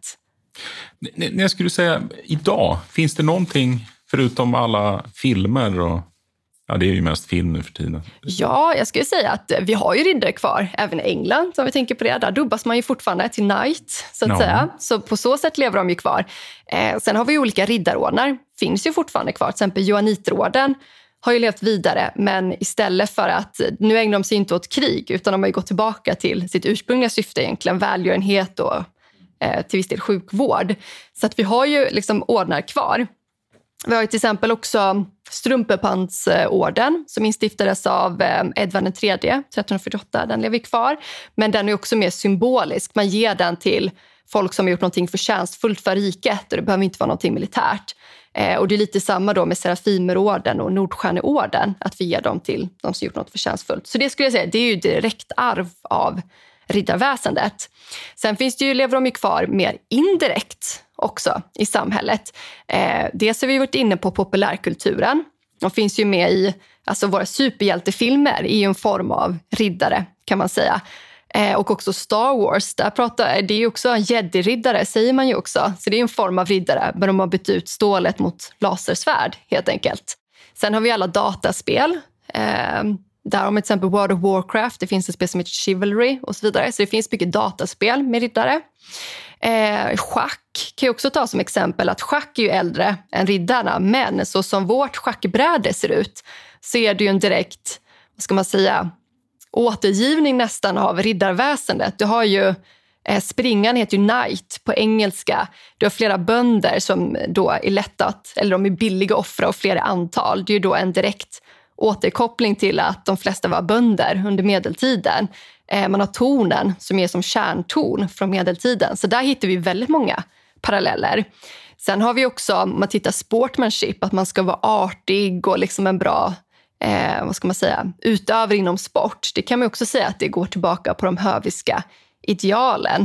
När jag skulle säga idag, finns det någonting förutom alla filmer och ja, det är ju mest film nu för tiden. Ja, jag skulle säga att vi har ju riddare kvar även i England, om vi tänker på det. Där dubbas man ju fortfarande till knight, så att säga. Så på så sätt lever de ju kvar. Sen har vi olika riddarordnar, finns ju fortfarande kvar. Till exempel Johanniterorden har ju levt vidare, men istället för att, nu ägnar de sig inte åt krig, utan de har ju gått tillbaka till sitt ursprungliga syfte egentligen, välgörenhet och till viss del sjukvård. Så att vi har ju liksom ordnar kvar. Vi har ju till exempel också Strumpepantsorden som instiftades av Edvard III 1348. Den lever kvar, men den är också mer symbolisk. Man ger den till folk som har gjort någonting förtjänstfullt för riket, och det behöver inte vara någonting militärt. Och det är lite samma då med Serafimerorden och Nordstjärneorden, att vi ger dem till de som gjort något förtjänstfullt. Så det skulle jag säga, det är ju direkt arv av riddarväsendet. Sen finns det ju, lever de ju kvar mer indirekt också i samhället. Dels har vi varit inne på populärkulturen. De finns ju med i, alltså våra superhjältefilmer är ju en form av riddare kan man säga. Och också Star Wars, det är ju också en jedi-riddare säger man ju också. Så det är en form av riddare, men de har bytt ut stålet mot lasersvärd helt enkelt. Sen har vi alla dataspel. Där har man till exempel World of Warcraft, det finns ett spel som heter Chivalry och så vidare. Så det finns mycket dataspel med riddare. Schack kan jag också ta som exempel, att schack är ju äldre än riddarna, men så som vårt schackbräde ser ut så är det ju en direkt, vad ska man säga, återgivning nästan av riddarväsendet. Du har ju springan heter ju knight på engelska. Du har flera bönder som då är lättat, eller de är billiga att offra och flera antal. Det är ju då en direkt återkoppling till att de flesta var bönder under medeltiden. Man har tornen som är som kärntorn från medeltiden. Så där hittar vi väldigt många paralleller. Sen har vi också, om man tittar sportmanship, att man ska vara artig och liksom en bra vad ska man säga, utövare inom sport. Det kan man också säga att det går tillbaka på de höviska idealen.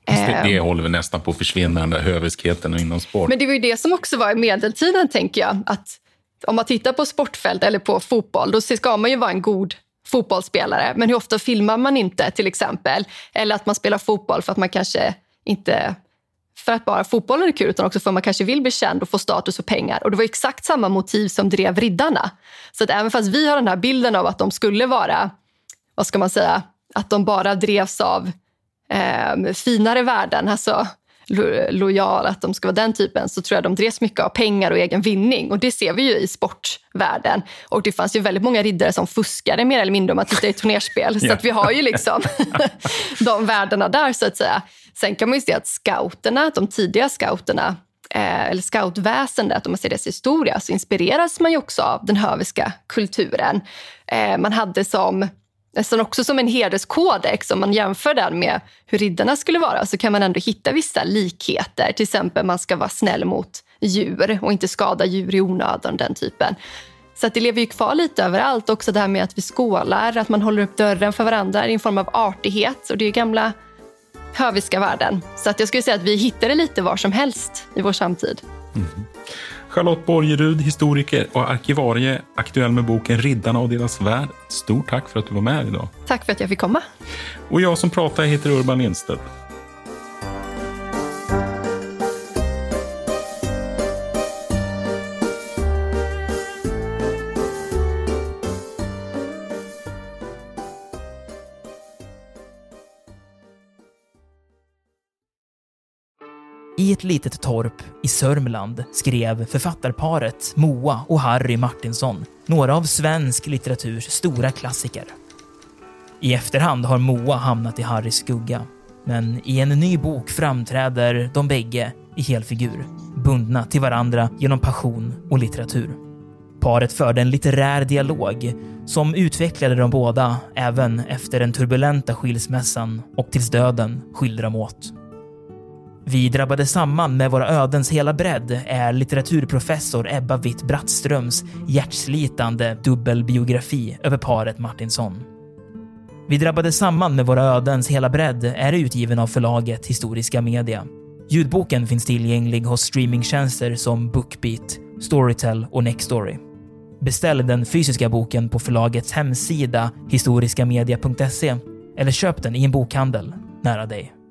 Det håller väl nästan på försvinnande höviskheten inom sport. Men det var ju det som också var i medeltiden, tänker jag. Att om man tittar på sportfält eller på fotboll, då ska man ju vara en god fotbollsspelare. Men hur ofta filmar man inte, till exempel? Eller att man spelar fotboll för att man kanske inte... För att bara fotbollen är kul, utan också för att man kanske vill bli känd och få status och pengar. Och det var exakt samma motiv som drev riddarna. Så att även fast vi har den här bilden av att de skulle vara, vad ska man säga, att de bara drevs av finare värden, alltså lojal, att de ska vara den typen, så tror jag de drevs mycket av pengar och egen vinning. Och det ser vi ju i sportvärlden. Och det fanns ju väldigt många riddare som fuskade mer eller mindre om att titta i turnerspel. Så att vi har ju liksom de värdena där, så att säga. Sen kan man ju se att scouterna, de tidiga scouterna, eller scoutväsendet, om man ser dess historia, så inspireras man ju också av den höviska kulturen. Man hade också som en hederskodex, om man jämför den med hur riddarna skulle vara, så kan man ändå hitta vissa likheter. Till exempel man ska vara snäll mot djur och inte skada djur i onödan, den typen. Så att det lever ju kvar lite överallt. Också det här med att vi skålar, att man håller upp dörren för varandra i en form av artighet. Och det är ju gamla höviska värden. Så att jag skulle säga att vi hittar det lite var som helst i vår samtid. Mm. Charlotte Borgerud, historiker och arkivarie, aktuell med boken Riddarna och deras värld. Stort tack för att du var med idag. Tack för att jag fick komma. Och jag som pratar heter Urban Lindstedt. I ett litet torp i Sörmland skrev författarparet Moa och Harry Martinsson några av svensk litteraturs stora klassiker. I efterhand har Moa hamnat i Harrys skugga, men i en ny bok framträder de bägge i helfigur, bundna till varandra genom passion och litteratur. Paret förde en litterär dialog som utvecklade de båda även efter den turbulenta skilsmässan och tills döden skilde dem åt. Vi drabbade samman med våra ödens hela bredd är litteraturprofessor Ebba Witt-Brattströms hjärtslitande dubbelbiografi över paret Martinsson. Vi drabbade samman med våra ödens hela bredd är utgiven av förlaget Historiska Media. Ljudboken finns tillgänglig hos streamingtjänster som Bookbeat, Storytel och Nextory. Beställ den fysiska boken på förlagets hemsida historiskamedia.se eller köp den i en bokhandel nära dig.